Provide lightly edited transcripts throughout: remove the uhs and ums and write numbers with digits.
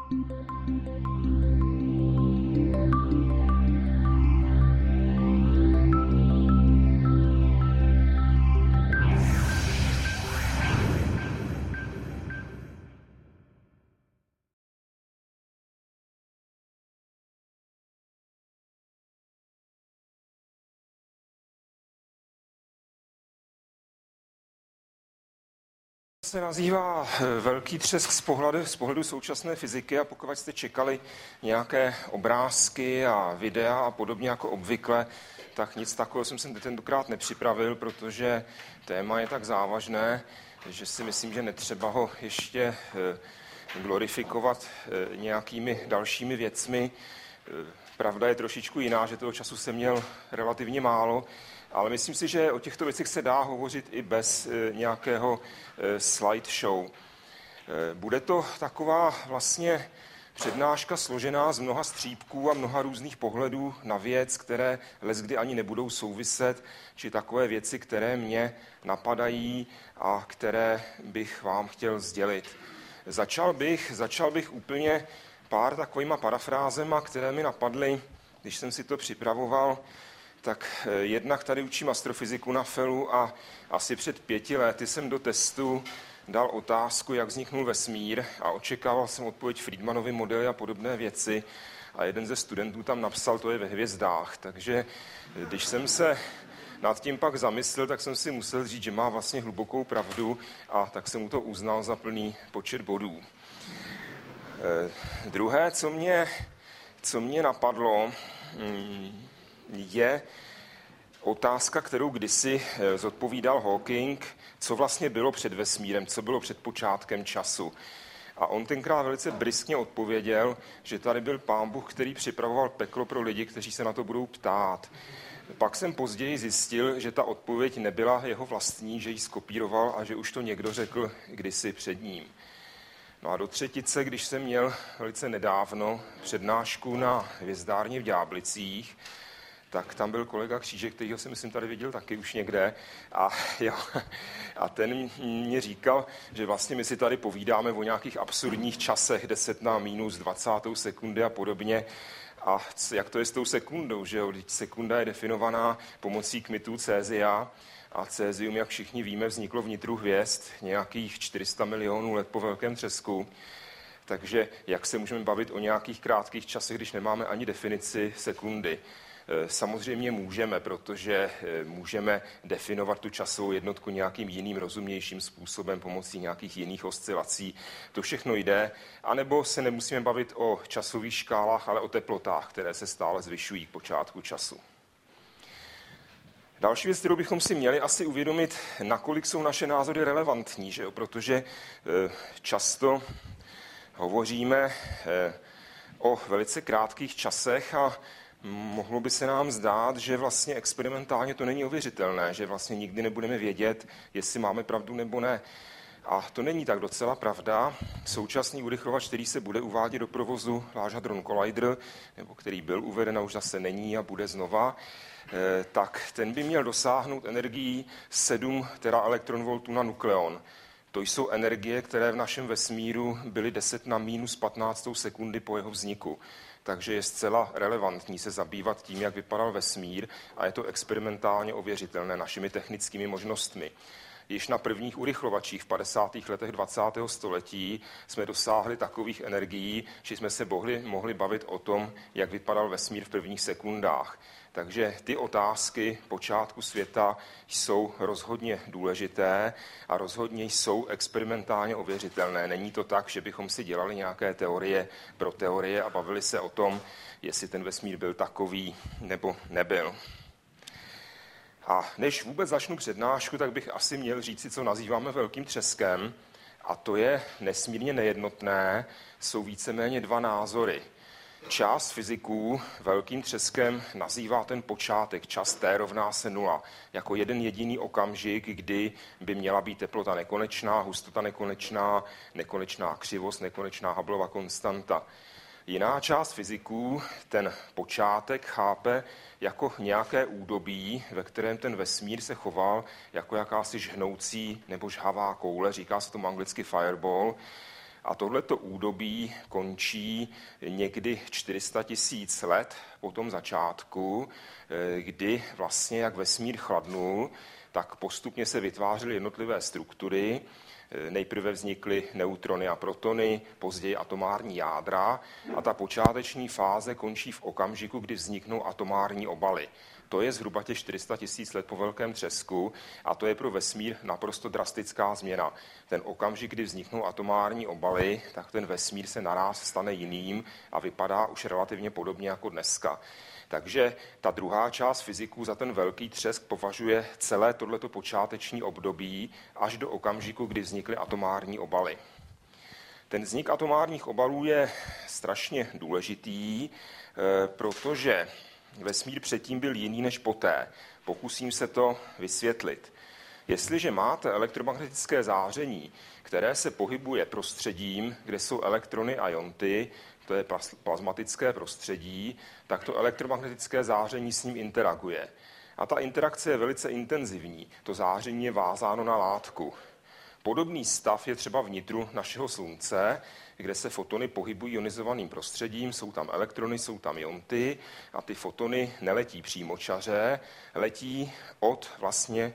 Se nazývá velký třesk z pohledu současné fyziky, a pokud jste čekali nějaké obrázky a videa a podobně jako obvykle, tak nic takového jsem se tentokrát nepřipravil, protože téma je tak závažné, že si myslím, že netřeba ho ještě glorifikovat nějakými dalšími věcmi. Pravda je trošičku jiná, že toho času jsem měl relativně málo, ale myslím si, že o těchto věcech se dá hovořit i bez nějakého slideshow. Bude to taková vlastně přednáška složená z mnoha střípků a mnoha různých pohledů na věc, které leckdy ani nebudou souviset, či takové věci, které mě napadají a které bych vám chtěl sdělit. Začal bych úplně pár takovýma parafrázema, které mi napadly, když jsem si to připravoval. Tak jednak tady učím astrofyziku na FELu a asi před 5 lety jsem do testu dal otázku, jak vzniknul vesmír, a očekával jsem odpověď Friedmanovy modely a podobné věci, a jeden ze studentů tam napsal, to je ve hvězdách. Takže když jsem se nad tím pak zamyslel, tak jsem si musel říct, že má vlastně hlubokou pravdu, a tak jsem mu to uznal za plný počet bodů. Druhé, co mě napadlo, je otázka, kterou kdysi zodpovídal Hawking, co vlastně bylo před vesmírem, co bylo před počátkem času. A on tenkrát velice bryskně odpověděl, že tady byl Pán Bůh, který připravoval peklo pro lidi, kteří se na to budou ptát. Pak jsem později zjistil, že ta odpověď nebyla jeho vlastní, že ji skopíroval a že už to někdo řekl kdysi před ním. No a do třetice, když jsem měl velice nedávno přednášku na hvězdárně v Ďáblicích, tak tam byl kolega Křížek, kterýho jsem myslím tady viděl taky už někde, a ten mě říkal, že vlastně my si tady povídáme o nějakých absurdních časech 10 na minus 20. sekundy a podobně. A jak to je s tou sekundou, že jo? Sekunda je definovaná pomocí kmitů cézia, a cézium, jak všichni víme, vzniklo v nitru hvězd nějakých 400 milionů let po velkém třesku. Takže jak se můžeme bavit o nějakých krátkých časech, když nemáme ani definici sekundy? Samozřejmě můžeme, protože můžeme definovat tu časovou jednotku nějakým jiným rozumnějším způsobem pomocí nějakých jiných oscilací. To všechno jde. A nebo se nemusíme bavit o časových škálách, ale o teplotách, které se stále zvyšují k počátku času. Další věc, kterou bychom si měli asi uvědomit, nakolik jsou naše názory relevantní, že jo? Protože často hovoříme o velice krátkých časech a mohlo by se nám zdát, že vlastně experimentálně to není ověřitelné, že vlastně nikdy nebudeme vědět, jestli máme pravdu nebo ne. A to není tak docela pravda. Současný urychlovač, který se bude uvádět do provozu, Large Hadron Collider, nebo který byl uveden a už zase není a bude znova, tak ten by měl dosáhnout energií 7 teraelektronvoltů na nukleon. To jsou energie, které v našem vesmíru byly 10 na minus 15 sekundy po jeho vzniku. Takže je zcela relevantní se zabývat tím, jak vypadal vesmír, a je to experimentálně ověřitelné našimi technickými možnostmi. Již na prvních urychlovačích v 50. letech 20. století jsme dosáhli takových energií, že jsme se mohli bavit o tom, jak vypadal vesmír v prvních sekundách. Takže ty otázky počátku světa jsou rozhodně důležité a rozhodně jsou experimentálně ověřitelné. Není to tak, že bychom si dělali nějaké teorie pro teorie a bavili se o tom, jestli ten vesmír byl takový nebo nebyl. A než vůbec začnu přednášku, tak bych asi měl říci, co nazýváme velkým třeskem. A to je nesmírně nejednotné, jsou víceméně 2 názory. Část fyziků velkým třeskem nazývá ten počátek, čas T rovná se 0, jako jeden jediný okamžik, kdy by měla být teplota nekonečná, hustota nekonečná, nekonečná křivost, nekonečná Hubbleova konstanta. Jiná část fyziků ten počátek chápe jako nějaké údobí, ve kterém ten vesmír se choval jako jakási žhnoucí nebo žhavá koule, říká se tomu anglicky fireball. A tohleto údobí končí někdy 400 000 let po tom začátku, kdy vlastně jak vesmír chladnul, tak postupně se vytvářely jednotlivé struktury. Nejprve vznikly neutrony a protony, později atomární jádra a ta počáteční fáze končí v okamžiku, kdy vzniknou atomární obaly. To je zhruba těch 400 000 let po velkém třesku a to je pro vesmír naprosto drastická změna. Ten okamžik, kdy vzniknou atomární obaly, tak ten vesmír se naráz stane jiným a vypadá už relativně podobně jako dneska. Takže ta druhá část fyziků za ten velký třesk považuje celé tohleto počáteční období až do okamžiku, kdy vznikly atomární obaly. Ten vznik atomárních obalů je strašně důležitý, protože vesmír předtím byl jiný než poté. Pokusím se to vysvětlit. Jestliže máte elektromagnetické záření, které se pohybuje prostředím, kde jsou elektrony a ionty, to je plazmatické prostředí, tak to elektromagnetické záření s ním interaguje. A ta interakce je velice intenzivní. To záření je vázáno na látku. Podobný stav je třeba v nitru našeho Slunce, kde se fotony pohybují ionizovaným prostředím, jsou tam elektrony, jsou tam ionty a ty fotony neletí přímočaře, letí od vlastně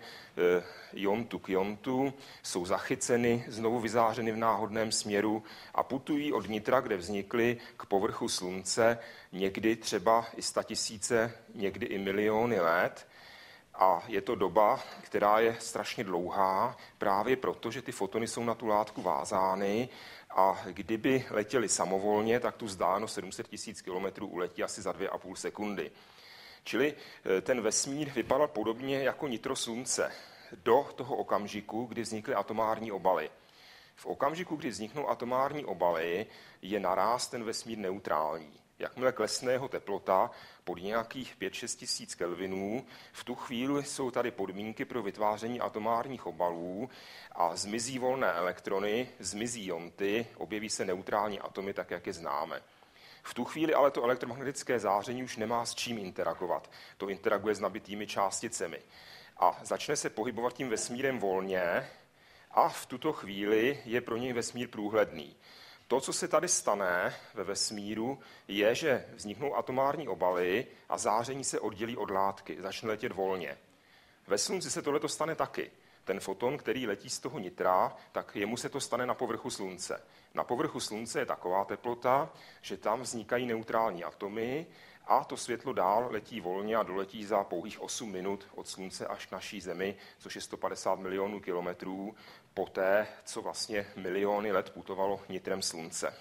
iontu k iontu, jsou zachyceny, znovu vyzářeny v náhodném směru a putují od nitra, kde vznikly, k povrchu Slunce někdy třeba i 100 000, někdy i miliony let. A je to doba, která je strašně dlouhá, právě proto, že ty fotony jsou na tu látku vázány a kdyby letěly samovolně, tak tu vzdálenost 700 000 km uletí asi za 2,5 sekundy. Čili ten vesmír vypadal podobně jako nitro Slunce do toho okamžiku, kdy vznikly atomární obaly. V okamžiku, kdy vzniknou atomární obaly, je naráz ten vesmír neutrální. Jakmile klesne jeho teplota pod nějakých 5-6 tisíc kelvinů, v tu chvíli jsou tady podmínky pro vytváření atomárních obalů a zmizí volné elektrony, zmizí ionty, objeví se neutrální atomy, tak jak je známe. V tu chvíli ale to elektromagnetické záření už nemá s čím interagovat. To interaguje s nabitými částicemi. A začne se pohybovat tím vesmírem volně a v tuto chvíli je pro něj vesmír průhledný. To, co se tady stane ve vesmíru, je, že vzniknou atomární obaly a záření se oddělí od látky, začne letět volně. Ve Slunci se tohleto stane taky. Ten foton, který letí z toho nitra, tak jemu se to stane na povrchu Slunce. Na povrchu Slunce je taková teplota, že tam vznikají neutrální atomy a to světlo dál letí volně a doletí za pouhých 8 minut od Slunce až k naší Zemi, což je 150 milionů kilometrů, poté, co vlastně miliony let putovalo nitrem Slunce.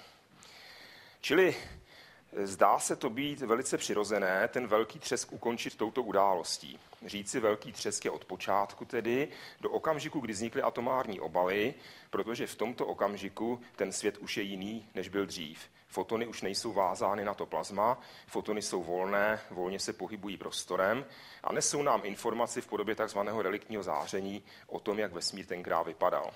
Čili zdá se to být velice přirozené ten velký třesk ukončit touto událostí. Říci velký třesk je od počátku tedy do okamžiku, kdy vznikly atomární obaly, protože v tomto okamžiku ten svět už je jiný, než byl dřív. Fotony už nejsou vázány na to plazma, fotony jsou volné, volně se pohybují prostorem a nesou nám informaci v podobě takzvaného reliktního záření o tom, jak vesmír tenkrát vypadal.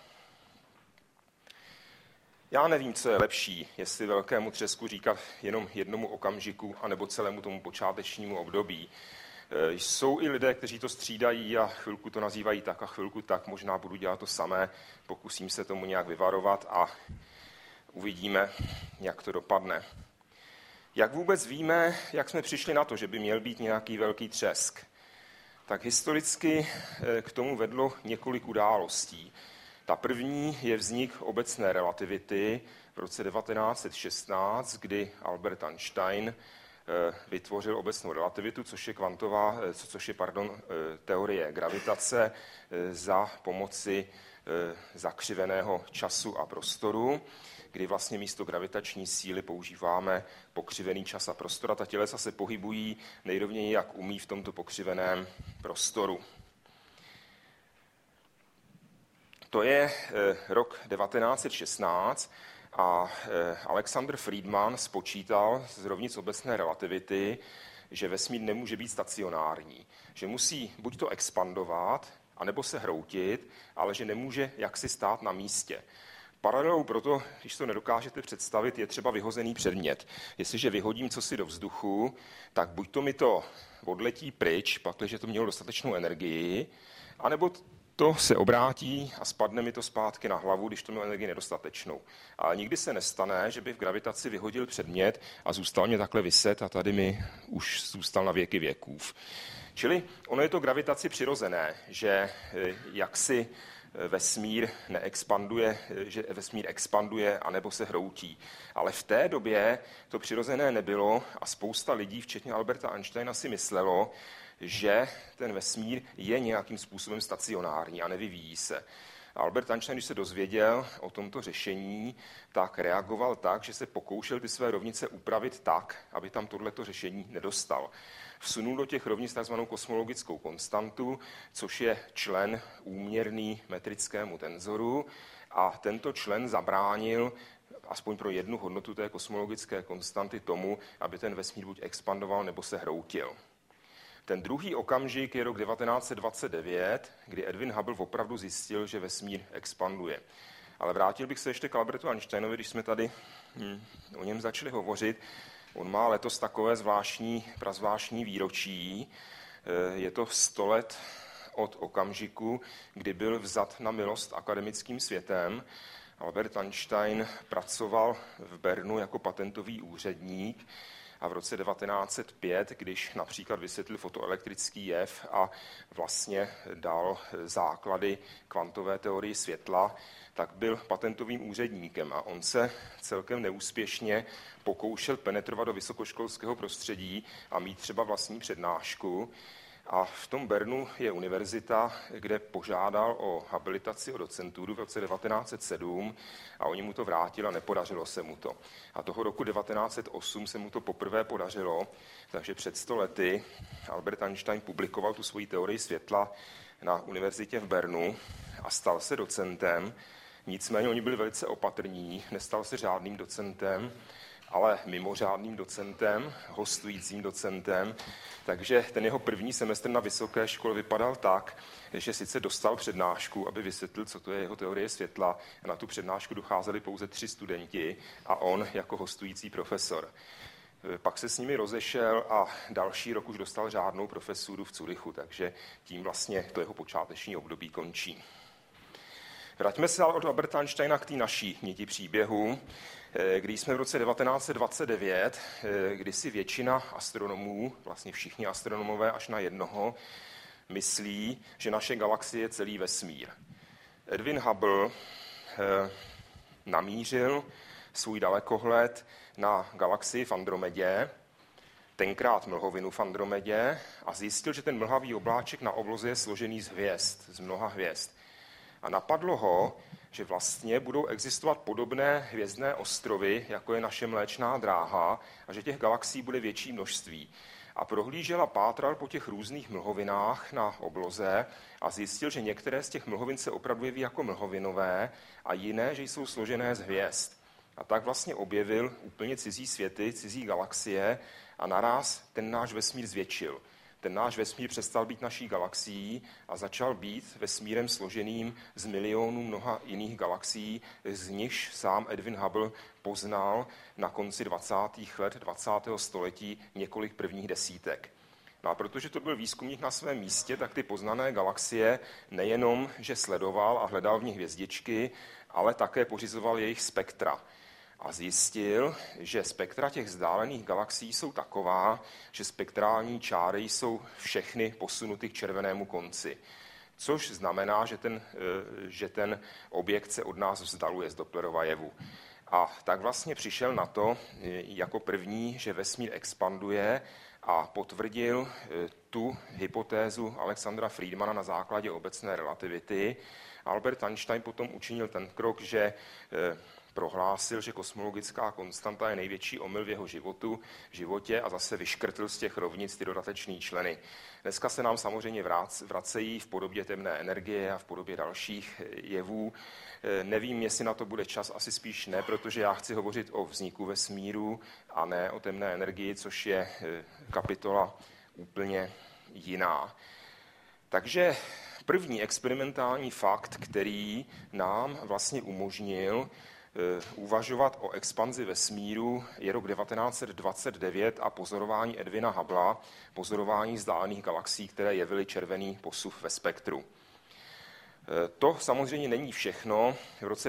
Já nevím, co je lepší, jestli velkému třesku říkat jenom jednomu okamžiku, anebo celému tomu počátečnímu období. Jsou i lidé, kteří to střídají a chvilku to nazývají tak a chvilku tak, možná budu dělat to samé, pokusím se tomu nějak vyvarovat a uvidíme, jak to dopadne. Jak vůbec víme, jak jsme přišli na to, že by měl být nějaký velký třesk? Tak historicky k tomu vedlo několik událostí. Ta první je vznik obecné relativity v roce 1916, kdy Albert Einstein vytvořil obecnou relativitu, což je teorie gravitace za pomoci zakřiveného času a prostoru, kdy vlastně místo gravitační síly používáme pokřivený čas a prostor a ta tělesa se pohybují nejrovněji, jak umí v tomto pokřiveném prostoru. To je rok 1916 a Alexander Friedman spočítal z rovnic obecné relativity, že vesmír nemůže být stacionární, že musí buď to expandovat, anebo se hroutit, ale že nemůže jaksi stát na místě. Paralelou proto, když to nedokážete představit, je třeba vyhozený předmět. Jestliže vyhodím cosi do vzduchu, tak buď to mi to odletí pryč, pakliže to mělo dostatečnou energii, anebo to se obrátí a spadne mi to zpátky na hlavu, když to mělo energii nedostatečnou. Ale nikdy se nestane, že by v gravitaci vyhodil předmět a zůstal mě takhle viset a tady mi už zůstal na věky věkův. Čili ono je to gravitaci přirozené, že jaksi vesmír neexpanduje, že vesmír expanduje anebo se hroutí. Ale v té době to přirozené nebylo a spousta lidí, včetně Alberta Einsteina, si myslelo, že ten vesmír je nějakým způsobem stacionární a nevyvíjí se. Albert Einstein, když se dozvěděl o tomto řešení, tak reagoval tak, že se pokoušel ty své rovnice upravit tak, aby tam tohleto řešení nedostal. Vsunul do těch rovnic tzv. Kosmologickou konstantu, což je člen úměrný metrickému tenzoru, a tento člen zabránil aspoň pro jednu hodnotu té kosmologické konstanty tomu, aby ten vesmír buď expandoval nebo se hroutil. Ten druhý okamžik je rok 1929, kdy Edwin Hubble opravdu zjistil, že vesmír expanduje. Ale vrátil bych se ještě k Albertu Einsteinovi, když jsme tady o něm začali hovořit. On má letos takové prazvláštní výročí. Je to 100 let od okamžiku, kdy byl vzat na milost akademickým světem. Albert Einstein pracoval v Bernu jako patentový úředník a v roce 1905, když například vysvětlil fotoelektrický jev a vlastně dal základy kvantové teorie světla, tak byl patentovým úředníkem a on se celkem neúspěšně pokoušel penetrovat do vysokoškolského prostředí a mít třeba vlastní přednášku. A v tom Bernu je univerzita, kde požádal o habilitaci, o docenturu v roce 1907 a oni mu to vrátili a nepodařilo se mu to. A toho roku 1908 se mu to poprvé podařilo, takže před 100 lety Albert Einstein publikoval tu svoji teorii světla na univerzitě v Bernu a stal se docentem. Nicméně oni byli velice opatrní, nestal se řádným docentem, ale mimořádným docentem, hostujícím docentem. Takže ten jeho první semestr na vysoké škole vypadal tak, že sice dostal přednášku, aby vysvětlil, co to je jeho teorie světla. A na tu přednášku docházeli pouze 3 studenti a on jako hostující profesor. Pak se s nimi rozešel a další rok už dostal řádnou profesuru v Curychu, takže tím vlastně to jeho počáteční období končí. Vraťme se ale od Alberta Einsteina k té naší niti příběhu, kdy jsme v roce 1929, kdy si většina astronomů, vlastně všichni astronomové až na jednoho, myslí, že naše galaxie je celý vesmír. Edwin Hubble namířil svůj dalekohled na galaxii v Andromedě, tenkrát mlhovinu v Andromedě, a zjistil, že ten mlhavý obláček na obloze je složený z hvězd, z mnoha hvězd. A napadlo ho, že vlastně budou existovat podobné hvězdné ostrovy, jako je naše Mléčná dráha, a že těch galaxií bude větší množství. A prohlížel a pátral po těch různých mlhovinách na obloze a zjistil, že některé z těch mlhovin se opravdu jeví jako mlhovinové a jiné, že jsou složené z hvězd. A tak vlastně objevil úplně cizí světy, cizí galaxie a naráz ten náš vesmír zvětšil. Ten náš vesmír přestal být naší galaxií a začal být vesmírem složeným z milionů mnoha jiných galaxií, z nichž sám Edwin Hubble poznal na konci 20. let 20. století několik prvních desítek. No a protože to byl výzkumník na svém místě, tak ty poznané galaxie nejenom, že sledoval a hledal v nich hvězdičky, ale také pořizoval jejich spektra. A zjistil, že spektra těch vzdálených galaxií jsou taková, že spektrální čáry jsou všechny posunuty k červenému konci. Což znamená, že ten objekt se od nás vzdaluje z Dopplerova jevu. A tak vlastně přišel na to jako první, že vesmír expanduje, a potvrdil tu hypotézu Alexandra Friedmana na základě obecné relativity. Albert Einstein potom učinil ten krok, že prohlásil, že kosmologická konstanta je největší omyl v jeho životě a zase vyškrtl z těch rovnic ty dodatečný členy. Dneska se nám samozřejmě vracejí v podobě temné energie a v podobě dalších jevů. Nevím, jestli na to bude čas, asi spíš ne, protože já chci hovořit o vzniku vesmíru a ne o temné energii, což je kapitola úplně jiná. Takže první experimentální fakt, který nám vlastně umožnil uvažovat o expanzi vesmíru, je rok 1929 a pozorování Edwina Hubbla, pozorování vzdálených galaxií, které jevily červený posuv ve spektru. To samozřejmě není všechno. V roce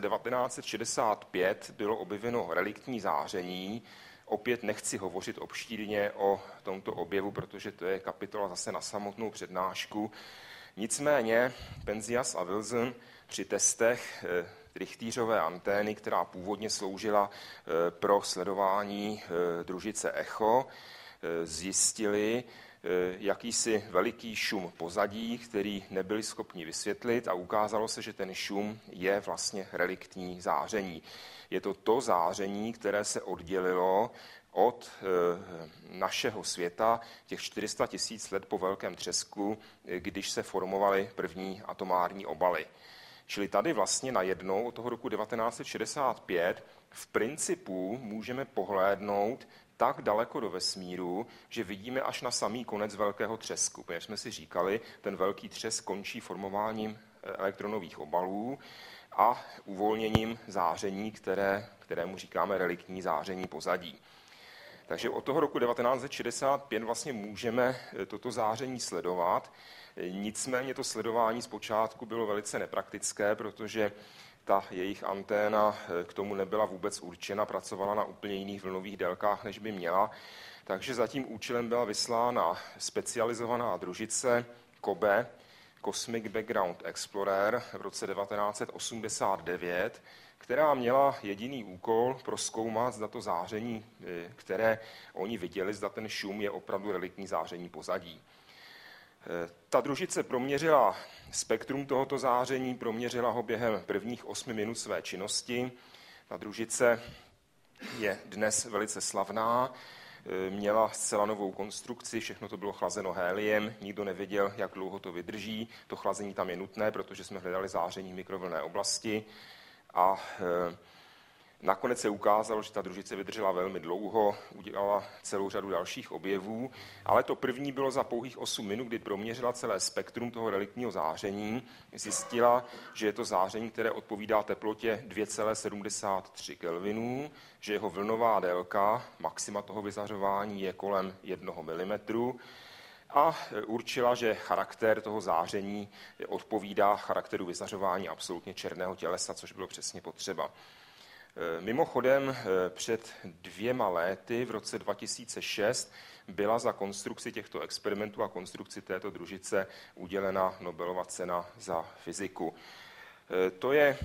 1965 bylo objeveno reliktní záření. Opět nechci hovořit obšírně o tomto objevu, protože to je kapitola zase na samotnou přednášku. Nicméně Penzias a Wilson při testech rychtýřové antény, která původně sloužila pro sledování družice echo, zjistili jakýsi veliký šum pozadí, který nebyli schopni vysvětlit a ukázalo se, že ten šum je vlastně reliktní záření. Je to záření, které se oddělilo od našeho světa těch 400 000 let po velkém třesku, když se formovaly první atomární obaly. Čili tady vlastně najednou od toho roku 1965 v principu můžeme pohlédnout tak daleko do vesmíru, že vidíme až na samý konec velkého třesku. Protože jsme si říkali, ten velký třesk končí formováním elektronových obalů a uvolněním záření, kterému říkáme reliktní záření pozadí. Takže od toho roku 1965 vlastně můžeme toto záření sledovat. Nicméně to sledování zpočátku bylo velice nepraktické, protože ta jejich anténa k tomu nebyla vůbec určena, pracovala na úplně jiných vlnových délkách, než by měla. Takže za tím účelem byla vyslána specializovaná družice COBE, Cosmic Background Explorer, v roce 1989, která měla jediný úkol prozkoumat, zda to záření, které oni viděli, zda ten šum je opravdu reliktní záření pozadí. Ta družice proměřila spektrum tohoto záření, proměřila ho během prvních 8 minut své činnosti. Ta družice je dnes velice slavná, měla zcela novou konstrukci, všechno to bylo chlazeno héliem, nikdo nevěděl, jak dlouho to vydrží. To chlazení tam je nutné, protože jsme hledali záření v mikrovlnné oblasti a nakonec se ukázalo, že ta družice vydržela velmi dlouho, udělala celou řadu dalších objevů, ale to první bylo za pouhých 8 minut, kdy proměřila celé spektrum toho reliktního záření. Zjistila, že je to záření, které odpovídá teplotě 2,73 kelvinů, že jeho vlnová délka, maxima toho vyzařování, je kolem 1 mm a určila, že charakter toho záření odpovídá charakteru vyzařování absolutně černého tělesa, což bylo přesně potřeba. Mimochodem před 2 lety, v roce 2006, byla za konstrukci těchto experimentů a konstrukci této družice udělena Nobelova cena za fyziku. To je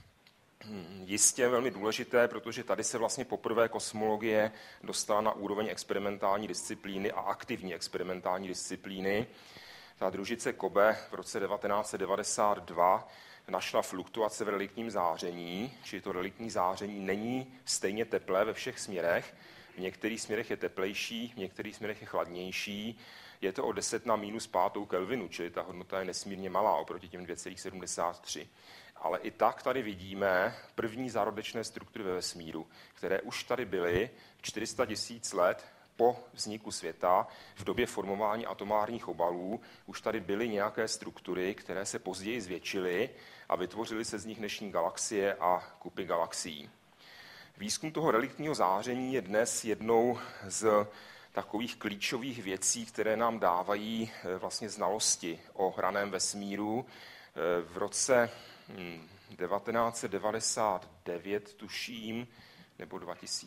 jistě velmi důležité, protože tady se vlastně poprvé kosmologie dostala na úroveň experimentální disciplíny a aktivní experimentální disciplíny. Ta družice COBE v roce 1992 našla fluktuace v reliktním záření, čili to reliktní záření není stejně teplé ve všech směrech. V některých směrech je teplejší, v některých směrech je chladnější. Je to o 10 na -5 kelvinu, čili ta hodnota je nesmírně malá oproti těm 2,73. Ale i tak tady vidíme první zárodečné struktury ve vesmíru, které už tady byly 400 000 let po vzniku světa, v době formování atomárních obalů, už tady byly nějaké struktury, které se později zvětšily a vytvořily se z nich dnešní galaxie a kupy galaxií. Výzkum toho reliktního záření je dnes jednou z takových klíčových věcí, které nám dávají vlastně znalosti o raném vesmíru. V roce 1999, tuším, nebo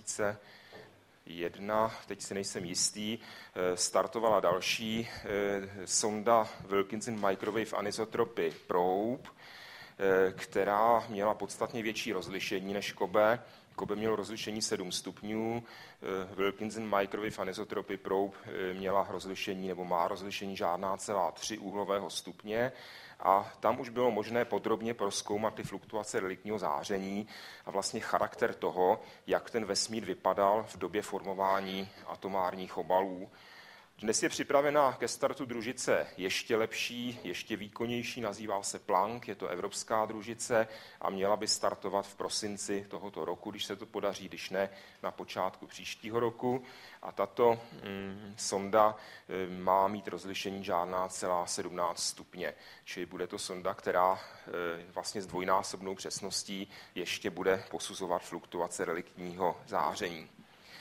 2001, teď si nejsem jistý, startovala další sonda Wilkinson Microwave Anisotropy Probe, která měla podstatně větší rozlišení než COBE. COBE mělo rozlišení 7 stupňů, Wilkinson Microwave Anisotropy Probe měla rozlišení nebo má rozlišení žádná celá 3 úhlového stupně a tam už bylo možné podrobně prozkoumat ty fluktuace reliktního záření a vlastně charakter toho, jak ten vesmír vypadal v době formování atomárních obalů. Dnes je připravena ke startu družice ještě lepší, ještě výkonnější, nazývá se Planck, je to evropská družice a měla by startovat v prosinci tohoto roku, když se to podaří, když ne na počátku příštího roku. A tato sonda má mít rozlišení žádná celá 17 stupně, čili bude to sonda, která vlastně s dvojnásobnou přesností ještě bude posuzovat fluktuace reliktního záření.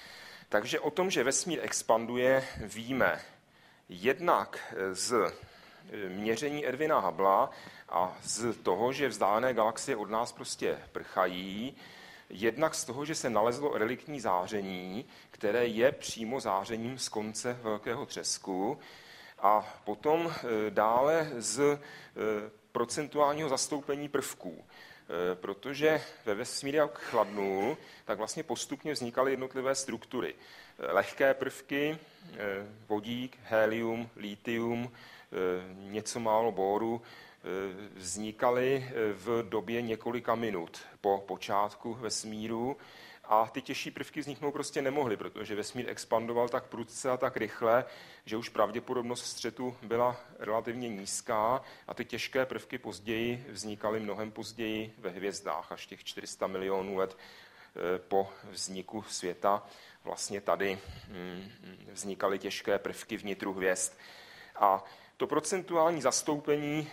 Takže o tom, že vesmír expanduje, víme jednak z měření Edwina Hubbla a z toho, že vzdálené galaxie od nás prostě prchají, jednak z toho, že se nalezlo reliktní záření, které je přímo zářením z konce velkého třesku, a potom dále z procentuálního zastoupení prvků. Protože ve vesmíru, jak chladnul, tak vlastně postupně vznikaly jednotlivé struktury. Lehké prvky, vodík, helium, litium, něco málo boru, vznikaly v době několika minut po počátku vesmíru a ty těžší prvky vzniknout prostě nemohly, protože vesmír expandoval tak prudce a tak rychle, že už pravděpodobnost střetu byla relativně nízká a ty těžké prvky později vznikaly mnohem později ve hvězdách, až těch 400 milionů let po vzniku světa. Vlastně tady vznikaly těžké prvky vnitru hvězd. A to procentuální zastoupení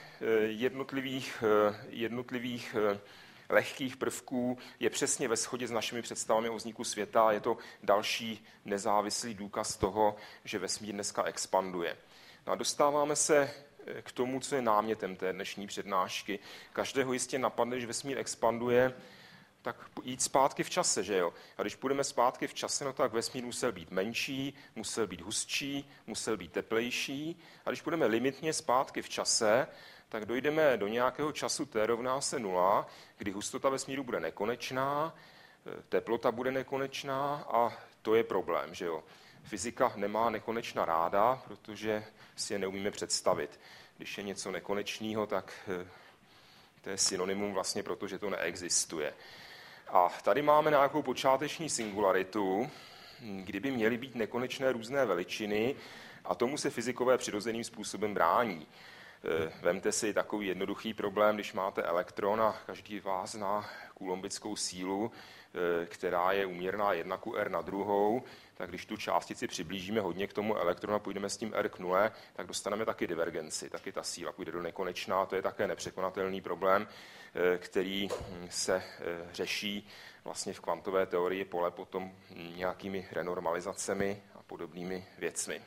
jednotlivých lehkých prvků je přesně ve shodě s našimi představami o vzniku světa. Je to další nezávislý důkaz toho, že vesmír dneska expanduje. No a dostáváme se k tomu, co je námětem té dnešní přednášky. Každého jistě napadne, že vesmír expanduje, tak jít zpátky v čase, že jo? A když půjdeme zpátky v čase, no tak vesmír musel být menší, musel být hustší, musel být teplejší. A když půjdeme limitně zpátky v čase, tak dojdeme do nějakého času t rovná se 0, kdy hustota vesmíru bude nekonečná, teplota bude nekonečná a to je problém, že jo? Fyzika nemá nekonečna ráda, protože si je neumíme představit. Když je něco nekonečného, tak to je synonymum vlastně, protože to neexistuje. A tady máme nějakou počáteční singularitu, kdyby měly být nekonečné různé veličiny a tomu se fyzikové přirozeným způsobem brání. Vemte si takový jednoduchý problém, když máte elektron a každý vás zná kulumbickou sílu, která je úměrná 1:r², tak když tu částici přiblížíme hodně k tomu elektronu a půjdeme s tím r k 0, tak dostaneme taky divergenci, taky ta síla půjde do nekonečná. To je také nepřekonatelný problém, který se řeší vlastně v kvantové teorii pole potom nějakými renormalizacemi a podobnými věcmi.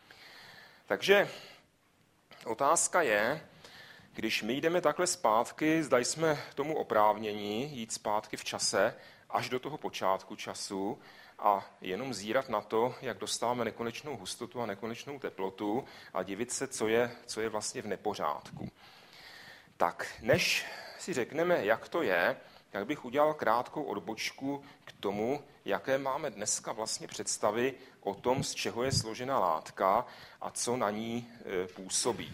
Takže otázka je, když my jdeme takhle zpátky, zda jsme tomu oprávněni jít zpátky v čase až do toho počátku času a jenom zírat na to, jak dostáváme nekonečnou hustotu a nekonečnou teplotu a divit se, co je vlastně v nepořádku. Tak než si řekneme, jak to je, tak bych udělal krátkou odbočku k tomu, jaké máme dneska vlastně představy o tom, z čeho je složena látka a co na ní působí.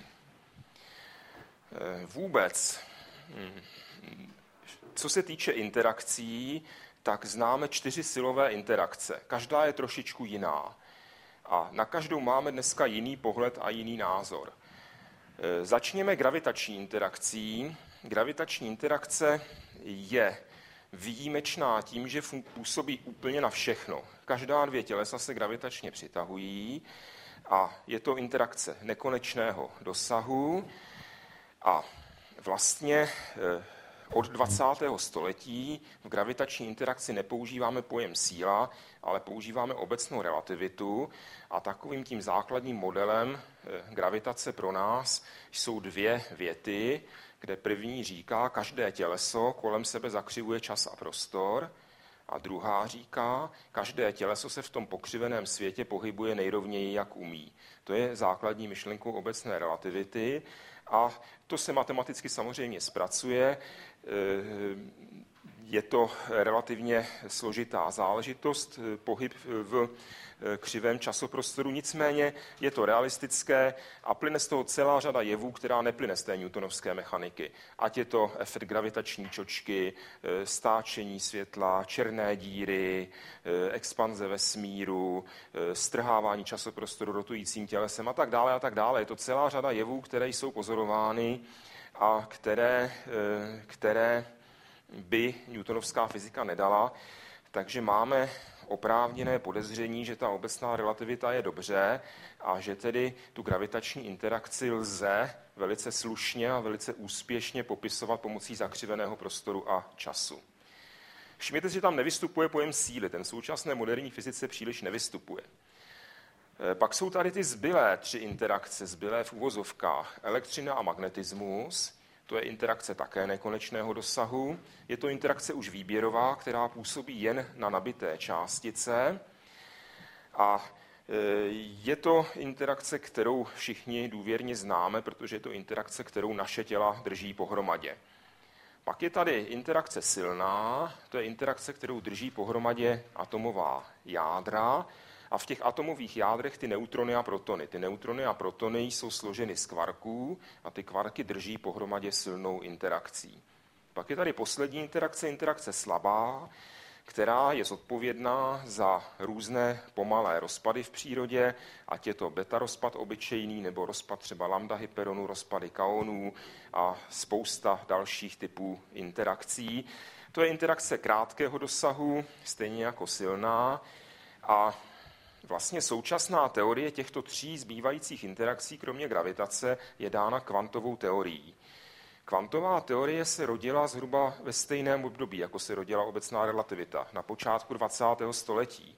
Vůbec, co se týče interakcí, tak známe 4 silové interakce. Každá je trošičku jiná. A na každou máme dneska jiný pohled a jiný názor. Začněme gravitační interakcí. Gravitační interakce je výjimečná tím, že působí úplně na všechno. Každá 2 tělesa se gravitačně přitahují a je to interakce nekonečného dosahu a vlastně od 20. století v gravitační interakci nepoužíváme pojem síla, ale používáme obecnou relativitu a takovým tím základním modelem gravitace pro nás jsou 2 věty, kde první říká, každé těleso kolem sebe zakřivuje čas a prostor a druhá říká, každé těleso se v tom pokřiveném světě pohybuje nejrovněji, jak umí. To je základní myšlenkou obecné relativity a to se matematicky samozřejmě zpracuje. Je to relativně složitá záležitost, pohyb v křivém časoprostoru, nicméně je to realistické a plyne z toho celá řada jevů, která neplyne z té newtonovské mechaniky. Ať je to efekt gravitační čočky, stáčení světla, černé díry, expanze vesmíru, strhávání časoprostoru rotujícím tělesem a tak dále a tak dále. Je to celá řada jevů, které jsou pozorovány a které by newtonovská fyzika nedala, takže máme oprávněné podezření, že ta obecná relativita je dobře a že tedy tu gravitační interakci lze velice slušně a velice úspěšně popisovat pomocí zakřiveného prostoru a času. Všimněte si, že tam nevystupuje pojem síly, ten v současné moderní fyzice příliš nevystupuje. Pak jsou tady ty zbylé 3 interakce, zbylé v uvozovkách. Elektřina a magnetismus, to je interakce také nekonečného dosahu. Je to interakce už výběrová, která působí jen na nabité částice. A je to interakce, kterou všichni důvěrně známe, protože je to interakce, kterou naše těla drží pohromadě. Pak je tady interakce silná, to je interakce, kterou drží pohromadě atomová jádra. A v těch atomových jádrech ty neutrony a protony. Ty neutrony a protony jsou složeny z kvarků a ty kvarky drží pohromadě silnou interakcí. Pak je tady poslední interakce, interakce slabá, která je zodpovědná za různé pomalé rozpady v přírodě, ať je to beta rozpad obyčejný, nebo rozpad třeba lambda hyperonu, rozpady kaonů a spousta dalších typů interakcí. To je interakce krátkého dosahu, stejně jako silná, a vlastně současná teorie těchto 3 zbývajících interakcí, kromě gravitace, je dána kvantovou teorií. Kvantová teorie se rodila zhruba ve stejném období, jako se rodila obecná relativita, na počátku 20. století.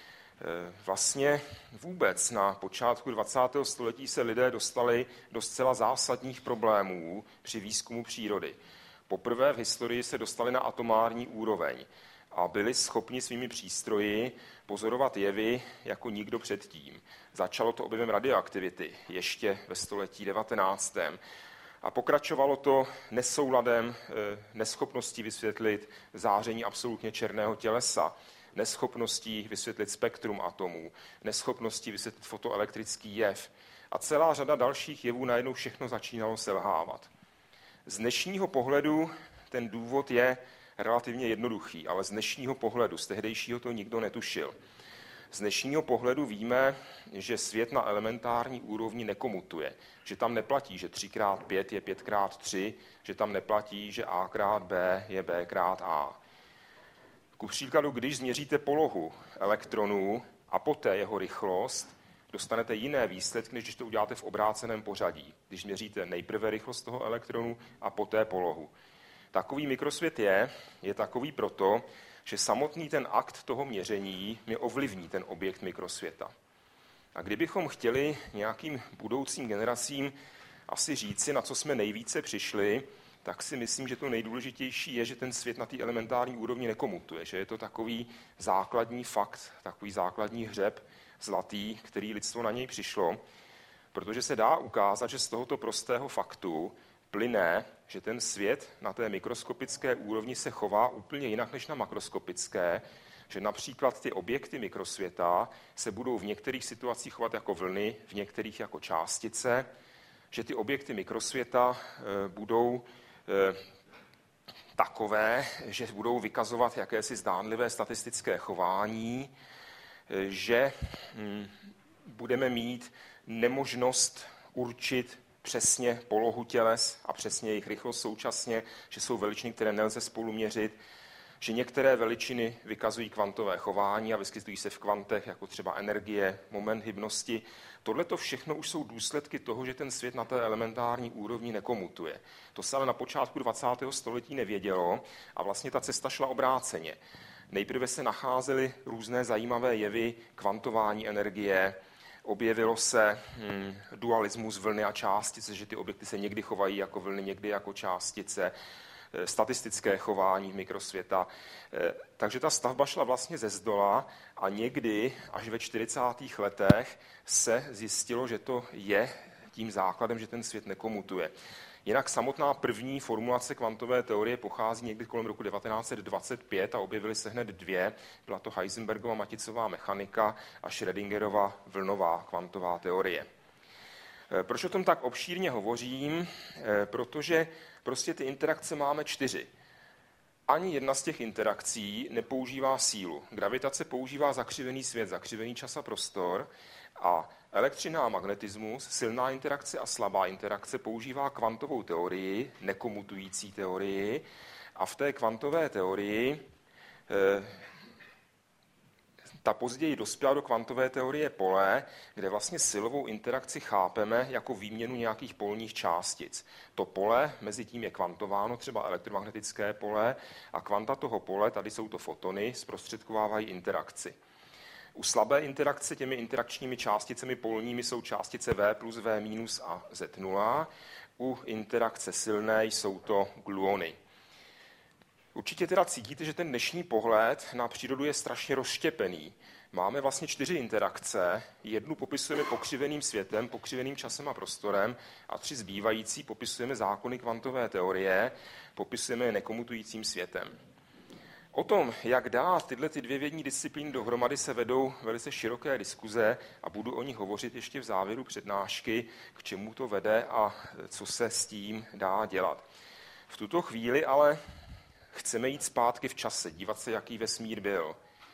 Vlastně vůbec na počátku 20. století se lidé dostali do zcela zásadních problémů při výzkumu přírody. Poprvé v historii se dostali na atomární úroveň a byli schopni svými přístroji pozorovat jevy jako nikdo předtím. Začalo to objevem radioaktivity ještě ve století 19. A pokračovalo to nesouladem, neschopností vysvětlit záření absolutně černého tělesa, neschopností vysvětlit spektrum atomů, neschopností vysvětlit fotoelektrický jev. A celá řada dalších jevů najednou všechno začínalo selhávat. Z dnešního pohledu ten důvod je relativně jednoduchý, ale z dnešního pohledu, z tehdejšího to nikdo netušil. Z dnešního pohledu víme, že svět na elementární úrovni nekomutuje, že tam neplatí, že 3x5 je 5x3, že tam neplatí, že A krát B je B krát A. Ku příkladu, když změříte polohu elektronů a poté jeho rychlost, dostanete jiné výsledky, než když to uděláte v obráceném pořadí. Když měříte nejprve rychlost toho elektronu a poté polohu. Takový mikrosvět je takový proto, že samotný ten akt toho měření mi ovlivní ten objekt mikrosvěta. A kdybychom chtěli nějakým budoucím generacím asi říci, na co jsme nejvíce přišli, tak si myslím, že to nejdůležitější je, že ten svět na té elementární úrovni nekomutuje, že je to takový základní fakt, takový základní hřeb zlatý, který lidstvo na něj přišlo, protože se dá ukázat, že z tohoto prostého faktu plyne, že ten svět na té mikroskopické úrovni se chová úplně jinak než na makroskopické, že například ty objekty mikrosvěta se budou v některých situacích chovat jako vlny, v některých jako částice, že ty objekty mikrosvěta budou takové, že budou vykazovat jakési zdánlivé statistické chování, že budeme mít nemožnost určit přesně polohu těles a přesně jejich rychlost současně, že jsou veličiny, které nelze spolu měřit, že některé veličiny vykazují kvantové chování a vyskytují se v kvantech, jako třeba energie, moment hybnosti. Tohle to všechno už jsou důsledky toho, že ten svět na té elementární úrovni nekomutuje. To se ale na počátku 20. století nevědělo a vlastně ta cesta šla obráceně. Nejprve se nacházely různé zajímavé jevy kvantování energie, objevilo se dualismus vlny a částice, že ty objekty se někdy chovají jako vlny, někdy jako částice, statistické chování mikrosvěta. Takže ta stavba šla vlastně ze zdola a někdy až ve 40. letech se zjistilo, že to je tím základem, že ten svět nekomutuje. Jinak samotná první formulace kvantové teorie pochází někdy kolem roku 1925 a objevily se hned 2. Byla to Heisenbergova maticová mechanika a Schrödingerova vlnová kvantová teorie. Proč o tom tak obšírně hovořím? Protože prostě ty interakce máme 4. Ani jedna z těch interakcí nepoužívá sílu. Gravitace používá zakřivený svět, zakřivený čas a prostor a elektřina a magnetismus, silná interakce a slabá interakce používá kvantovou teorii, nekomutující teorii a v té kvantové teorii ta později dospěla do kvantové teorie pole, kde vlastně silovou interakci chápeme jako výměnu nějakých polních částic. To pole mezi tím je kvantováno, třeba elektromagnetické pole, a kvanta toho pole, tady jsou to fotony, zprostředkovávají interakci. U slabé interakce těmi interakčními částicemi polními jsou částice V plus V minus a Z0. U interakce silné jsou to gluony. Určitě teda cítíte, že ten dnešní pohled na přírodu je strašně rozštěpený. Máme vlastně 4 interakce, jednu popisujeme pokřiveným světem, pokřiveným časem a prostorem a 3 zbývající popisujeme zákony kvantové teorie, popisujeme nekomutujícím světem. O tom, jak dát tyhle dvě vědní disciplíny dohromady, se vedou velice široké diskuze a budu o nich hovořit ještě v závěru přednášky, k čemu to vede a co se s tím dá dělat. V tuto chvíli ale chceme jít zpátky v čase, dívat se, jaký vesmír byl.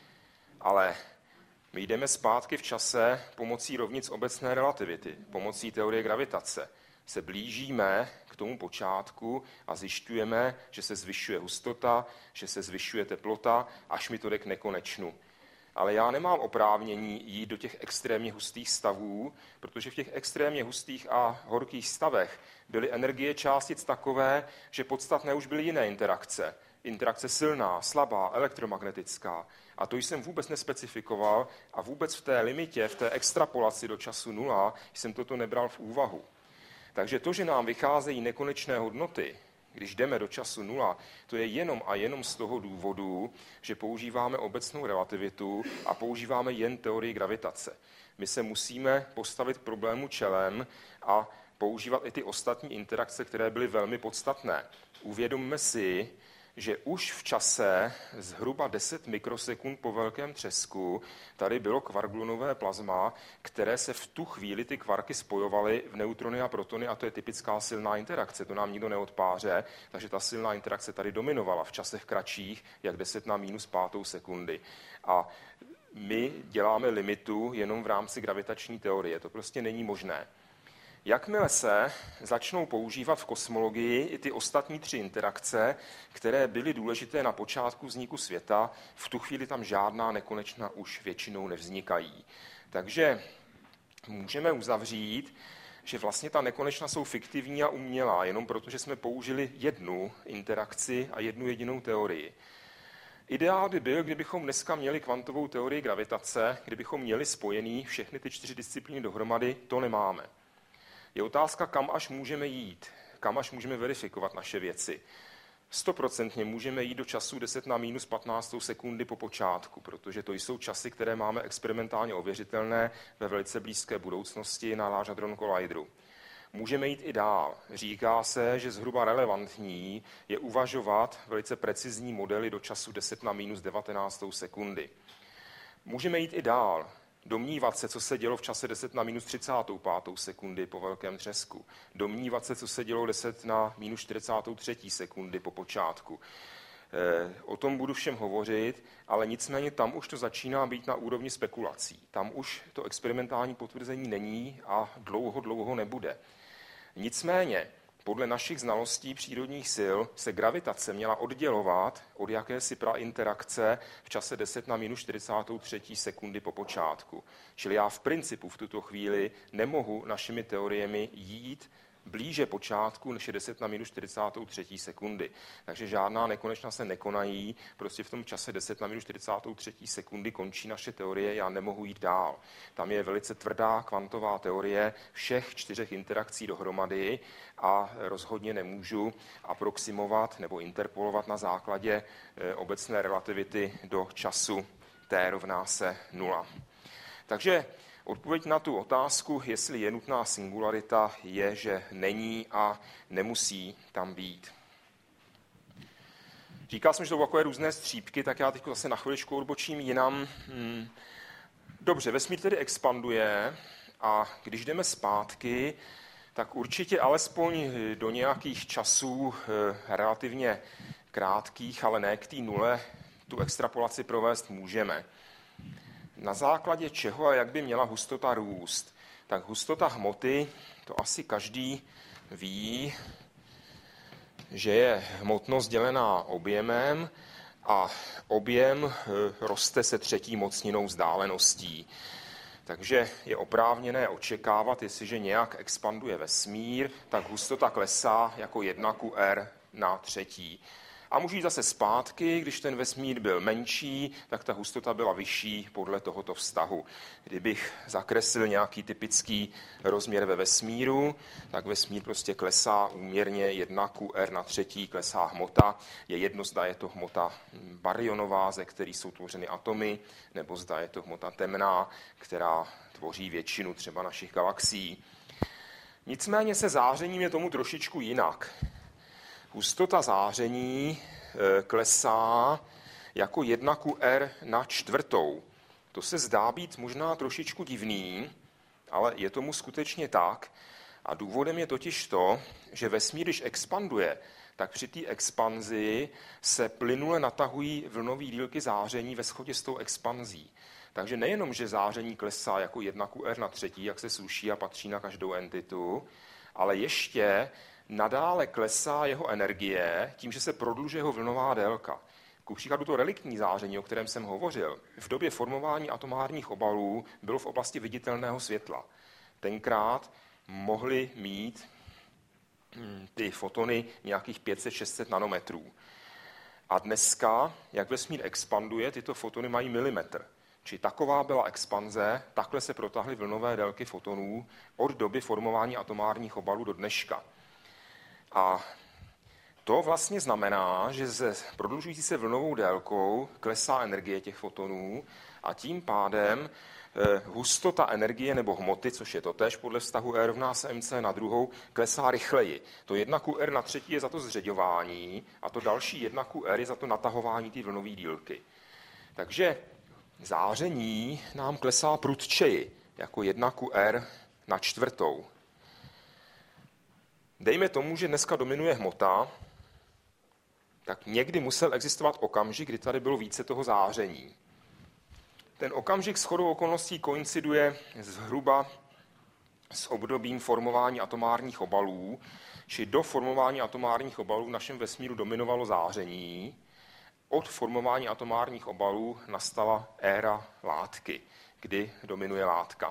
Ale my jdeme zpátky v čase pomocí rovnic obecné relativity, pomocí teorie gravitace. Se blížíme k tomu počátku a zjišťujeme, že se zvyšuje hustota, že se zvyšuje teplota, až mi to jde k nekonečnu. Ale já nemám oprávnění jít do těch extrémně hustých stavů, protože v těch extrémně hustých a horkých stavech byly energie částic takové, že podstatné už byly jiné interakce. Interakce silná, slabá, elektromagnetická. A to jsem vůbec nespecifikoval a vůbec v té limitě, v té extrapolaci do času 0 jsem toto nebral v úvahu. Takže to, že nám vycházejí nekonečné hodnoty, když jdeme do času 0, to je jenom a jenom z toho důvodu, že používáme obecnou relativitu a používáme jen teorii gravitace. My se musíme postavit problému čelem a používat i ty ostatní interakce, které byly velmi podstatné. Uvědomme si, že už v čase zhruba 10 mikrosekund po velkém třesku tady bylo kvark-gluonové plazma, které se v tu chvíli ty kvarky spojovaly v neutrony a protony a to je typická silná interakce, to nám nikdo neodpáře, takže ta silná interakce tady dominovala v časech kratších, jak 10 na minus 5 sekundy. A my děláme limitu jenom v rámci gravitační teorie, to prostě není možné. Jakmile se začnou používat v kosmologii i ty ostatní 3 interakce, které byly důležité na počátku vzniku světa, v tu chvíli tam žádná nekonečna už většinou nevznikají. Takže můžeme uzavřít, že vlastně ta nekonečna jsou fiktivní a umělá, jenom protože jsme použili jednu interakci a jednu jedinou teorii. Ideál by byl, kdybychom dneska měli kvantovou teorii gravitace, kdybychom měli spojený všechny ty 4 disciplíny dohromady, to nemáme. Je otázka, kam až můžeme jít, kam až můžeme verifikovat naše věci. 100% můžeme jít do času 10 na minus 15 sekundy po počátku, protože to jsou časy, které máme experimentálně ověřitelné ve velice blízké budoucnosti na Large Hadron Collideru. Můžeme jít i dál. Říká se, že zhruba relevantní je uvažovat velice precizní modely do času 10 na minus 19 sekundy. Můžeme jít i dál. Domnívat se, co se dělo v čase 10 na minus 35 sekundy po velkém třesku. Domnívat se, co se dělo 10 na minus 43 sekundy po počátku. O tom budu všem hovořit, ale nicméně tam už to začíná být na úrovni spekulací. Tam už to experimentální potvrzení není a dlouho nebude. Nicméně, podle našich znalostí přírodních sil se gravitace měla oddělovat od jakési prainterakce v čase 10 na minus 43 sekundy po počátku. Čili já v principu v tuto chvíli nemohu našimi teoriemi jít blíže počátku než je 10 na minus 43 sekundy. Takže žádná nekonečna se nekonají, prostě v tom čase 10 na minus 43 sekundy končí naše teorie, já nemohu jít dál. Tam je velice tvrdá kvantová teorie všech 4 interakcí dohromady a rozhodně nemůžu aproximovat nebo interpolovat na základě obecné relativity do času t rovná se 0. Takže odpověď na tu otázku, jestli je nutná singularita, je, že není a nemusí tam být. Říkal jsem, že to jsou takové různé střípky, tak já teď zase na chviličku odbočím jinam. Dobře, vesmír tedy expanduje a když jdeme zpátky, tak určitě alespoň do nějakých časů relativně krátkých, ale ne k té nule, tu extrapolaci provést můžeme. Na základě čeho a jak by měla hustota růst? Tak hustota hmoty, to asi každý ví, že je hmotnost dělená objemem a objem roste se 3. mocninou vzdáleností. Takže je oprávněné očekávat, jestliže nějak expanduje vesmír, tak hustota klesá jako 1 ku r na 3. A můžu jít zase zpátky, když ten vesmír byl menší, tak ta hustota byla vyšší podle tohoto vztahu. Kdybych zakreslil nějaký typický rozměr ve vesmíru, tak vesmír prostě klesá úměrně 1:r⁴, klesá hmota. Je jedno, zda je to hmota baryonová, ze které jsou tvořeny atomy, nebo zda je to hmota temná, která tvoří většinu třeba našich galaxií. Nicméně se zářením je tomu trošičku jinak. Hustota záření klesá jako 1:r⁴. To se zdá být možná trošičku divný, ale je tomu skutečně tak. A důvodem je totiž to, že vesmír, když expanduje, tak při té expanzi se plynule natahují vlnové dílky záření ve shodě s tou expanzí. Takže nejenom, že záření klesá jako 1:r⁴, jak se sluší a patří na každou entitu, ale ještě nadále klesá jeho energie tím, že se prodlužuje jeho vlnová délka. Ku příkladu to reliktní záření, o kterém jsem hovořil, v době formování atomárních obalů bylo v oblasti viditelného světla. Tenkrát mohly mít ty fotony nějakých 500-600 nanometrů. A dneska, jak vesmír expanduje, tyto fotony mají milimetr. Či taková byla expanze, takhle se protahly vlnové délky fotonů od doby formování atomárních obalů do dneška. A to vlastně znamená, že se prodlužující se vlnovou délkou klesá energie těch fotonů a tím pádem hustota energie nebo hmoty, což je totéž podle vztahu E rovná se mc na druhou, klesá rychleji. To 1:r⁴ je za to zřeďování a to další 1:r je za to natahování té vlnové dílky. Takže záření nám klesá prudčeji, jako 1:r⁴. Dejme tomu, že dneska dominuje hmota, tak někdy musel existovat okamžik, kdy tady bylo více toho záření. Ten okamžik shodou okolností koinciduje zhruba s obdobím formování atomárních obalů, či do formování atomárních obalů v našem vesmíru dominovalo záření. Od formování atomárních obalů nastala éra látky, kdy dominuje látka.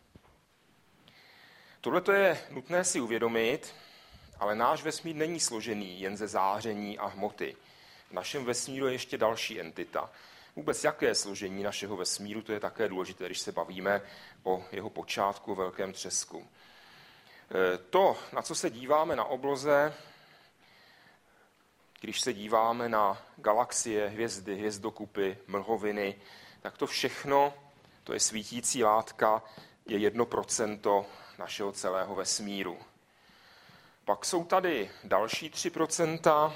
Tohle je nutné si uvědomit, ale náš vesmír není složený jen ze záření a hmoty. V našem vesmíru je ještě další entita. Vůbec jaké je složení našeho vesmíru, to je také důležité, když se bavíme o jeho počátku, o velkém třesku. To, na co se díváme na obloze, když se díváme na galaxie, hvězdy, hvězdokupy, mlhoviny, tak to všechno, to je svítící látka, je 1% našeho celého vesmíru. Pak jsou tady další 3%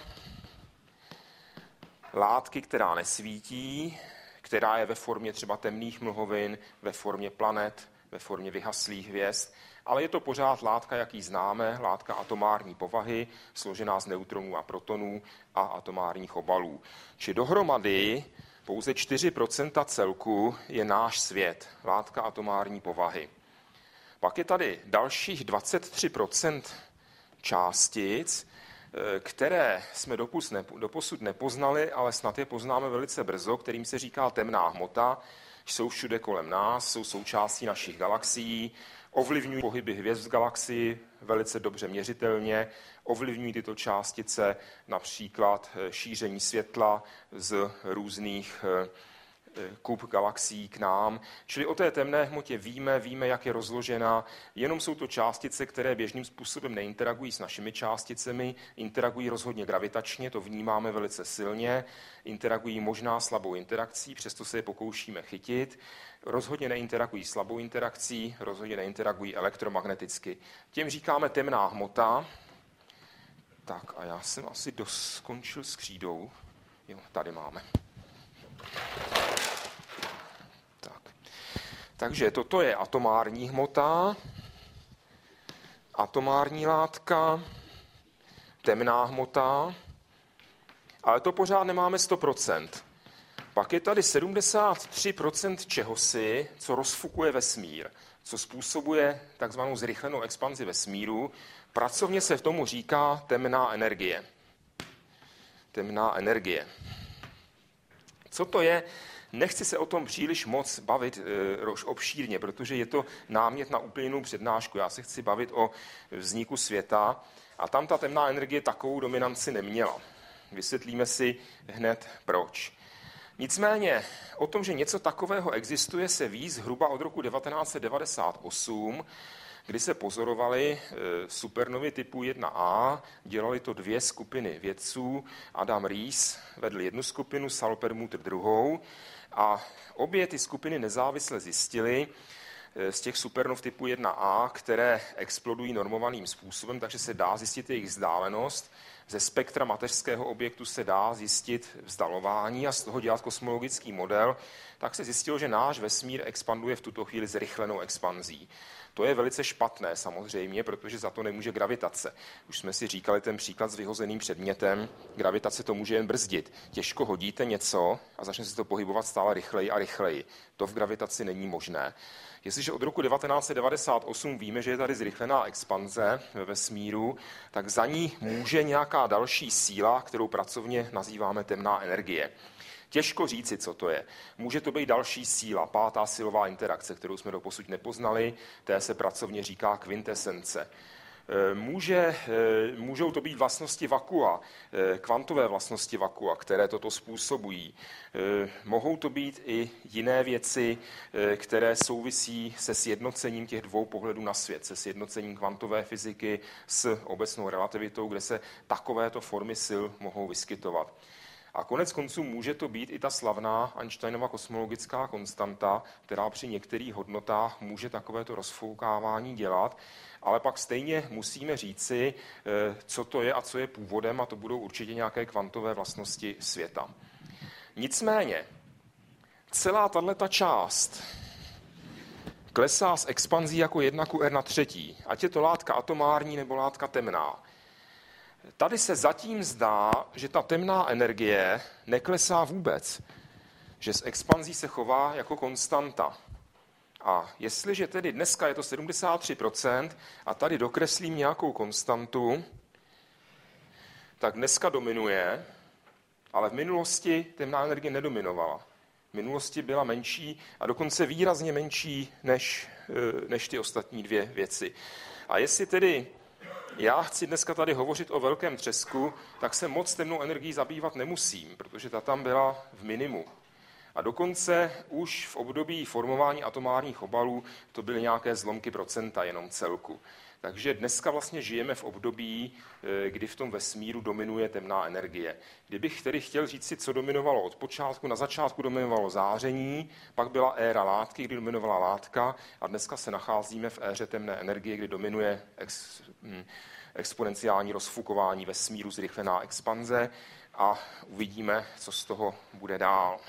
látky, která nesvítí, která je ve formě třeba temných mlhovin, ve formě planet, ve formě vyhaslých hvězd, ale je to pořád látka, jaký známe, látka atomární povahy, složená z neutronů a protonů a atomárních obalů. Či dohromady pouze 4% celku je náš svět, látka atomární povahy. Pak je tady dalších 23% částic, které jsme doposud nepoznali, ale snad je poznáme velice brzo, kterým se říká temná hmota, jsou všude kolem nás, jsou součástí našich galaxií, ovlivňují pohyby hvězd v galaxii velice dobře měřitelně, ovlivňují tyto částice například šíření světla z různých kup galaxií k nám. Čili o té temné hmotě víme, jak je rozložena, jenom jsou to částice, které běžným způsobem neinteragují s našimi částicemi, interagují rozhodně gravitačně, to vnímáme velice silně, interagují možná slabou interakcí, přesto se je pokoušíme chytit, rozhodně neinteragují slabou interakcí, rozhodně neinteragují elektromagneticky. Těm říkáme temná hmota. Tak a já jsem asi skončil s křídou. Jo, tady máme. Takže toto je atomární hmota, atomární látka, temná hmota, ale to pořád nemáme 100%. Pak je tady 73% čehosi, co rozfukuje vesmír, co způsobuje takzvanou zrychlenou expanzi vesmíru. Pracovně se v tomu říká temná energie. Temná energie. Co to je? Nechci se o tom příliš moc bavit obšírně, protože je to námět na úplně jinou přednášku. Já se chci bavit o vzniku světa a tam ta temná energie takovou dominanci neměla. Vysvětlíme si hned proč. Nicméně o tom, že něco takového existuje, se ví zhruba od roku 1998, kdy se pozorovaly supernovy typu 1A, dělali to dvě skupiny vědců. Adam Rees vedl jednu skupinu, Saul Perlmutter druhou a obě ty skupiny nezávisle zjistily z těch supernov typu 1A, které explodují normovaným způsobem, takže se dá zjistit jejich vzdálenost. Ze spektra mateřského objektu se dá zjistit vzdalování a z toho dělat kosmologický model, tak se zjistilo, že náš vesmír expanduje v tuto chvíli zrychlenou expanzí. To je velice špatné samozřejmě, protože za to nemůže gravitace. Už jsme si říkali ten příklad s vyhozeným předmětem. Gravitace to může jen brzdit. Těžko hodíte něco a začne se to pohybovat stále rychleji a rychleji. To v gravitaci není možné. Jestliže od roku 1998 víme, že je tady zrychlená expanze ve vesmíru, tak za ní může nějaká další síla, kterou pracovně nazýváme temná energie. Těžko říci, co to je. Může to být další síla, pátá silová interakce, kterou jsme doposud nepoznali, té se pracovně říká kvintesence. Můžou to být vlastnosti vakua, kvantové vlastnosti vakua, které toto způsobují. Mohou to být i jiné věci, které souvisí se sjednocením těch dvou pohledů na svět, se sjednocením kvantové fyziky s obecnou relativitou, kde se takovéto formy sil mohou vyskytovat. A konec konců může to být i ta slavná Einsteinova kosmologická konstanta, která při některých hodnotách může takovéto rozfoukávání dělat, ale pak stejně musíme říci, co to je a co je původem, a to budou určitě nějaké kvantové vlastnosti světa. Nicméně, celá tato část klesá s expanzí jako 1:r², ať je to látka atomární nebo látka temná. Tady se zatím zdá, že ta temná energie neklesá vůbec, že s expanzí se chová jako konstanta. A jestliže tedy dneska je to 73% a tady dokreslím nějakou konstantu, tak dneska dominuje, ale v minulosti temná energie nedominovala. V minulosti byla menší a dokonce výrazně menší než ty ostatní dvě věci. A jestli tedy já chci dneska tady hovořit o velkém třesku, tak se moc temnou energií zabývat nemusím, protože ta tam byla v minimu. A dokonce už v období formování atomárních obalů to byly nějaké zlomky procenta jenom celku. Takže dneska vlastně žijeme v období, kdy v tom vesmíru dominuje temná energie. Kdybych tedy chtěl říct si, co dominovalo od počátku, na začátku dominovalo záření, pak byla éra látky, kdy dominovala látka a dneska se nacházíme v éře temné energie, kdy dominuje exponenciální rozfukování vesmíru, zrychlená expanze a uvidíme, co z toho bude dál.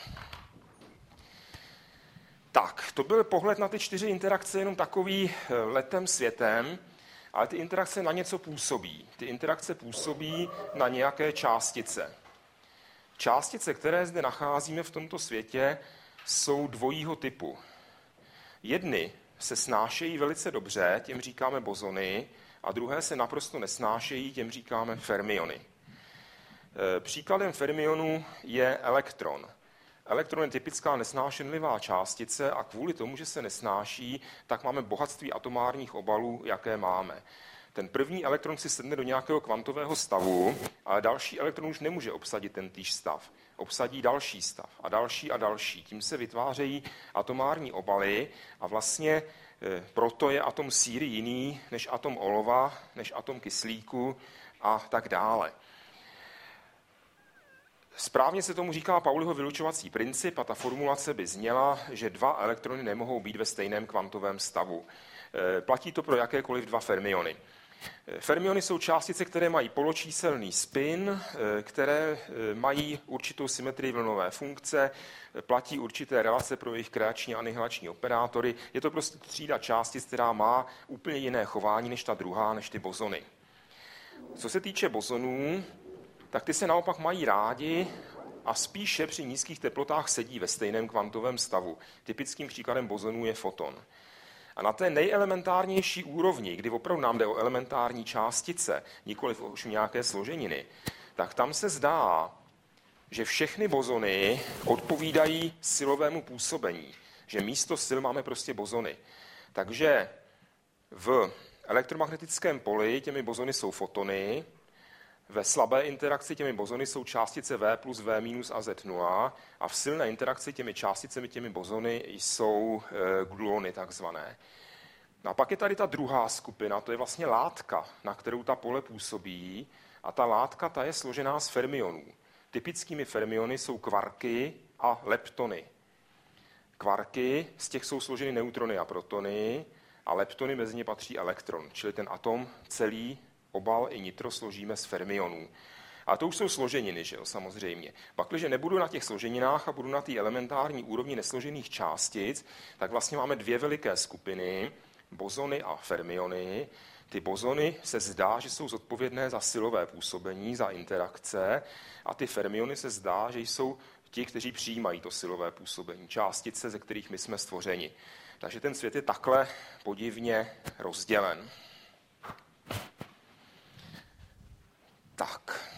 Tak, to byl pohled na ty 4 interakce, jenom takový letem světem, ale ty interakce na něco působí. Ty interakce působí na nějaké částice. Částice, které zde nacházíme v tomto světě, jsou dvojího typu. Jedny se snášejí velice dobře, těm říkáme bozony, a druhé se naprosto nesnášejí, těm říkáme fermiony. Příkladem fermionu je elektron. Elektron je typická nesnášenlivá částice a kvůli tomu, že se nesnáší, tak máme bohatství atomárních obalů, jaké máme. Ten první elektron si sedne do nějakého kvantového stavu, ale další elektron už nemůže obsadit tentýž stav. Obsadí další stav a další a další. Tím se vytvářejí atomární obaly a vlastně proto je atom síry jiný než atom olova, než atom kyslíku a tak dále. Správně se tomu říká Pauliho vylučovací princip a ta formulace by zněla, že 2 elektrony nemohou být ve stejném kvantovém stavu. Platí to pro jakékoliv 2 fermiony. Fermiony jsou částice, které mají poločíselný spin, které mají určitou symetrii vlnové funkce, platí určité relace pro jejich kreační a anihilační operátory. Je to prostě třída částic, která má úplně jiné chování než ta druhá, než ty bozony. Co se týče bozonů, tak ty se naopak mají rádi a spíše při nízkých teplotách sedí ve stejném kvantovém stavu. Typickým příkladem bozonů je foton. A na té nejelementárnější úrovni, kdy opravdu nám jde o elementární částice, nikoliv už nějaké složeniny, tak tam se zdá, že všechny bozony odpovídají silovému působení. Že místo sil máme prostě bozony. Takže v elektromagnetickém poli těmi bozony jsou fotony, Ve slabé interakci těmi bozony jsou částice V plus V minus a Z0 a v silné interakci těmi částicemi, těmi bozony jsou gluony takzvané. A pak je tady ta druhá skupina, to je vlastně látka, na kterou ta pole působí a ta látka ta je složená z fermionů. Typickými fermiony jsou kvarky a leptony. Kvarky, z těch jsou složeny neutrony a protony a leptony, mezi ně patří elektron, čili ten atom celý, obal i nitro složíme z fermionů. A to už jsou složeniny, že jo, samozřejmě. Pakliže nebudu na těch složeninách a budu na té elementární úrovni nesložených částic, tak vlastně máme dvě veliké skupiny, bozony a fermiony. Ty bozony se zdá, že jsou zodpovědné za silové působení, za interakce a ty fermiony se zdá, že jsou ti, kteří přijímají to silové působení, částice, ze kterých my jsme stvořeni. Takže ten svět je takhle podivně rozdělen. Tak.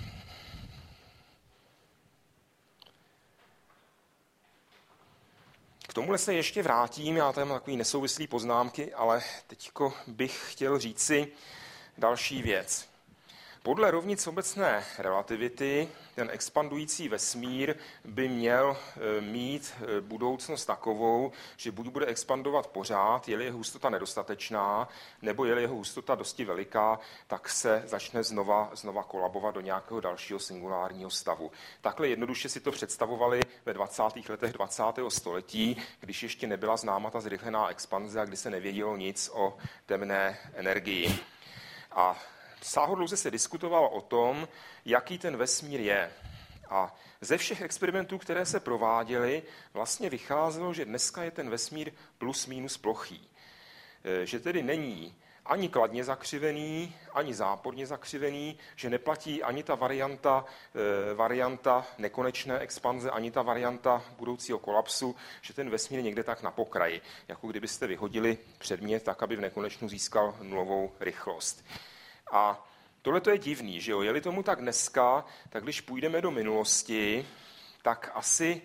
K tomuhle se ještě vrátím, já tam mám takový nesouvislý poznámky, ale teďko bych chtěl říci další věc. Podle rovnic obecné relativity ten expandující vesmír by měl mít budoucnost takovou, že buď bude expandovat pořád, je-li jeho hustota nedostatečná, nebo je-li jeho hustota dosti veliká, tak se začne znova kolabovat do nějakého dalšího singulárního stavu. Takhle jednoduše si to představovali ve 20. letech 20. století, když ještě nebyla známa ta zrychlená expanze a kdy se nevědělo nic o temné energii. A sáhodlouze se diskutovalo o tom, jaký ten vesmír je. A ze všech experimentů, které se prováděly, vlastně vycházelo, že dneska je ten vesmír plus minus plochý. Že tedy není ani kladně zakřivený, ani záporně zakřivený, že neplatí ani ta varianta nekonečné expanze, ani ta varianta budoucího kolapsu, že ten vesmír je někde tak na pokraji, jako kdybyste vyhodili předmět tak, aby v nekonečnu získal nulovou rychlost. A tohle to je divný, že jo? Je-li tomu tak dneska, tak když půjdeme do minulosti, tak asi,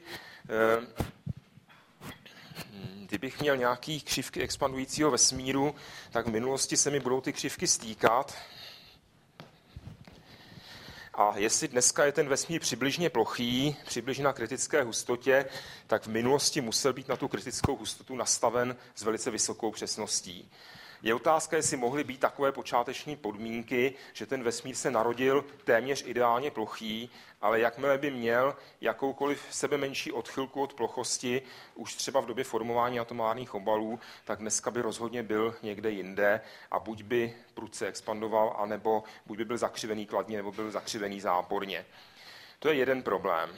kdybych měl nějaký křivky expandujícího vesmíru, tak v minulosti se mi budou ty křivky stýkat. A jestli dneska je ten vesmír přibližně plochý, přibližně na kritické hustotě, tak v minulosti musel být na tu kritickou hustotu nastaven s velice vysokou přesností. Je otázka, jestli mohly být takové počáteční podmínky, že ten vesmír se narodil téměř ideálně plochý, ale jakmile by měl jakoukoliv sebe menší odchylku od plochosti, už třeba v době formování atomárních obalů, tak dneska by rozhodně byl někde jinde a buď by prudce expandoval, anebo buď by byl zakřivený kladně, nebo byl zakřivený záporně. To je jeden problém.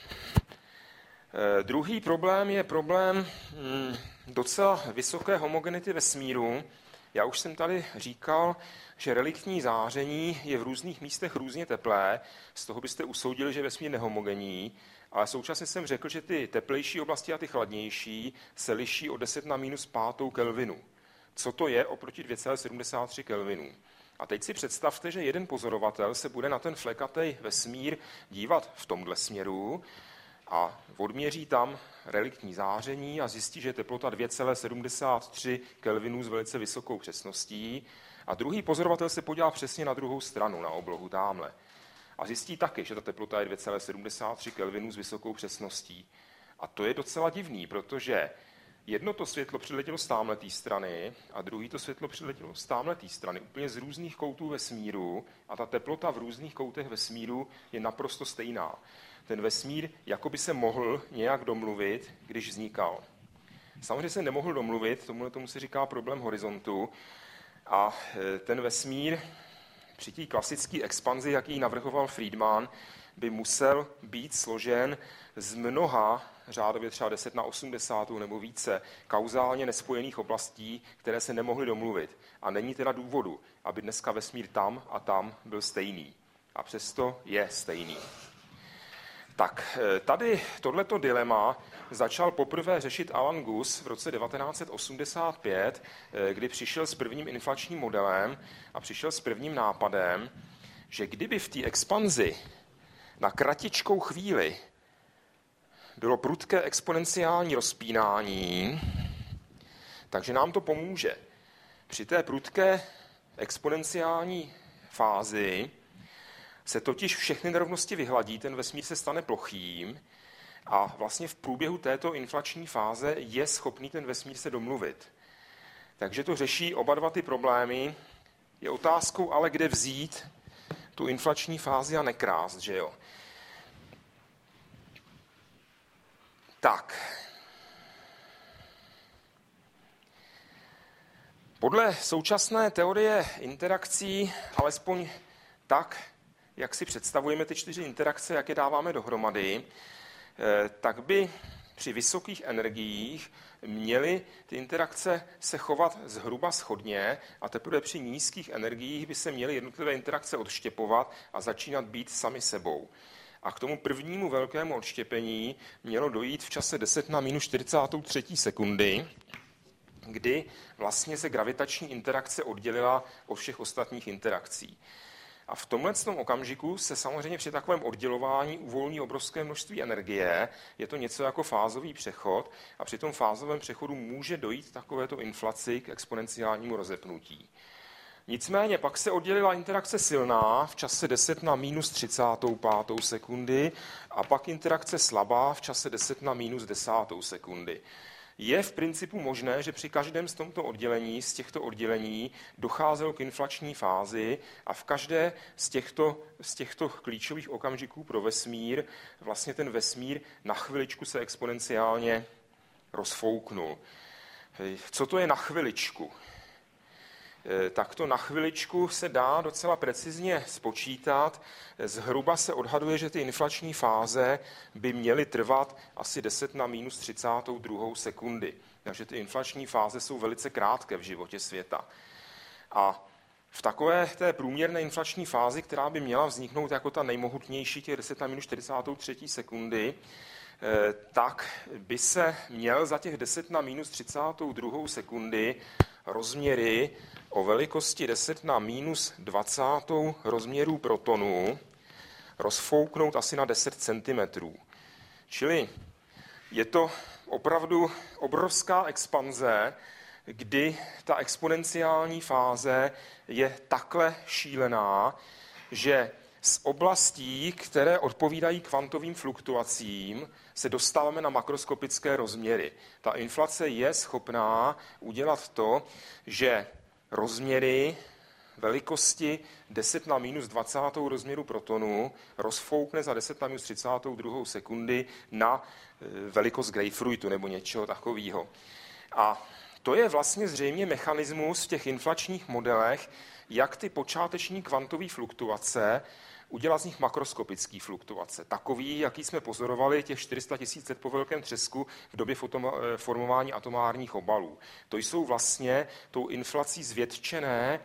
Druhý problém je problém docela vysoké homogenity vesmíru. Já už jsem tady říkal, že reliktní záření je v různých místech různě teplé, z toho byste usoudili, že vesmír nehomogenní, ale současně jsem řekl, že ty teplejší oblasti a ty chladnější se liší o 10 na minus 5 kelvinu. Co to je oproti 2,73 kelvinů? A teď si představte, že jeden pozorovatel se bude na ten flekatý vesmír dívat v tomhle směru a odměří tam reliktní záření a zjistí, že je teplota 2,73 kelvinů s velice vysokou přesností. A druhý pozorovatel se podívá přesně na druhou stranu, na oblohu támhle. A zjistí taky, že ta teplota je 2,73 kelvinů s vysokou přesností. A to je docela divný, protože jedno to světlo přiletělo z támhletý strany a druhý to světlo přiletělo z támhletý strany, úplně z různých koutů vesmíru a ta teplota v různých koutech vesmíru je naprosto stejná. Ten vesmír jako by se mohl nějak domluvit, když vznikal. Samozřejmě se nemohl domluvit, tomu se říká problém horizontu. A ten vesmír při té klasické expanzi, jak ji navrhoval Friedman, by musel být složen z mnoha, řádově třeba 10 na 80 nebo více, kauzálně nespojených oblastí, které se nemohly domluvit. A není teda důvodu, aby dneska vesmír tam a tam byl stejný. A přesto je stejný. Tak tady tohleto dilema začal poprvé řešit Alan Guth v roce 1985, kdy přišel s prvním inflačním modelem a přišel s prvním nápadem, že kdyby v té expanzi na kratičkou chvíli bylo prudké exponenciální rozpínání, takže nám to pomůže. Při té prudké exponenciální fázi se totiž všechny nerovnosti vyhladí, ten vesmír se stane plochým a vlastně v průběhu této inflační fáze je schopný ten vesmír se domluvit. Takže to řeší oba dva ty problémy. Je otázkou ale, kde vzít tu inflační fázi a nekrást, že jo? Tak. Podle současné teorie interakcí, alespoň tak, jak si představujeme ty 4 interakce, jak je dáváme dohromady, tak by při vysokých energiích měly ty interakce se chovat zhruba shodně a teprve při nízkých energiích by se měly jednotlivé interakce odštěpovat a začínat být sami sebou. A k tomu prvnímu velkému odštěpení mělo dojít v čase 10 na minus 43 sekundy, kdy vlastně se gravitační interakce oddělila od všech ostatních interakcí. A v tomhle okamžiku se samozřejmě při takovém oddělování uvolní obrovské množství energie, je to něco jako fázový přechod a při tom fázovém přechodu může dojít takovéto inflaci k exponenciálnímu rozepnutí. Nicméně pak se oddělila interakce silná v čase 10 na minus 35 sekundy a pak interakce slabá v čase 10 na minus 10 sekundy. Je v principu možné, že při každém z těchto oddělení docházelo k inflační fázi a v každé z těchto klíčových okamžiků pro vesmír vlastně ten vesmír na chviličku se exponenciálně rozfouknul. Co to je na chviličku? Tak to na chviličku se dá docela precizně spočítat. Zhruba se odhaduje, že ty inflační fáze by měly trvat asi 10 na minus 32 sekundy. Takže ty inflační fáze jsou velice krátké v životě světa. A v takové té průměrné inflační fázi, která by měla vzniknout jako ta nejmohutnější, těch 10 na minus 43 sekundy, tak by se měl za těch 10 na minus 32 sekundy rozměry o velikosti 10 na minus 20 rozměrů protonu rozfouknout asi na 10 cm. Čili je to opravdu obrovská expanze, kdy ta exponenciální fáze je takhle šílená, že z oblastí, které odpovídají kvantovým fluktuacím, se dostáváme na makroskopické rozměry. Ta inflace je schopná udělat to, že rozměry velikosti 10 na minus 20 rozměru protonu rozfoukne za 10 na minus 32 sekundy na velikost grapefruitu nebo něčeho takového. A to je vlastně zřejmě mechanismus v těch inflačních modelech, jak ty počáteční kvantové fluktuace udělat z nich makroskopické fluktuace. Takový, jaký jsme pozorovali těch 400 000 let po velkém třesku v době formování atomárních obalů. To jsou vlastně tou inflací zvětšené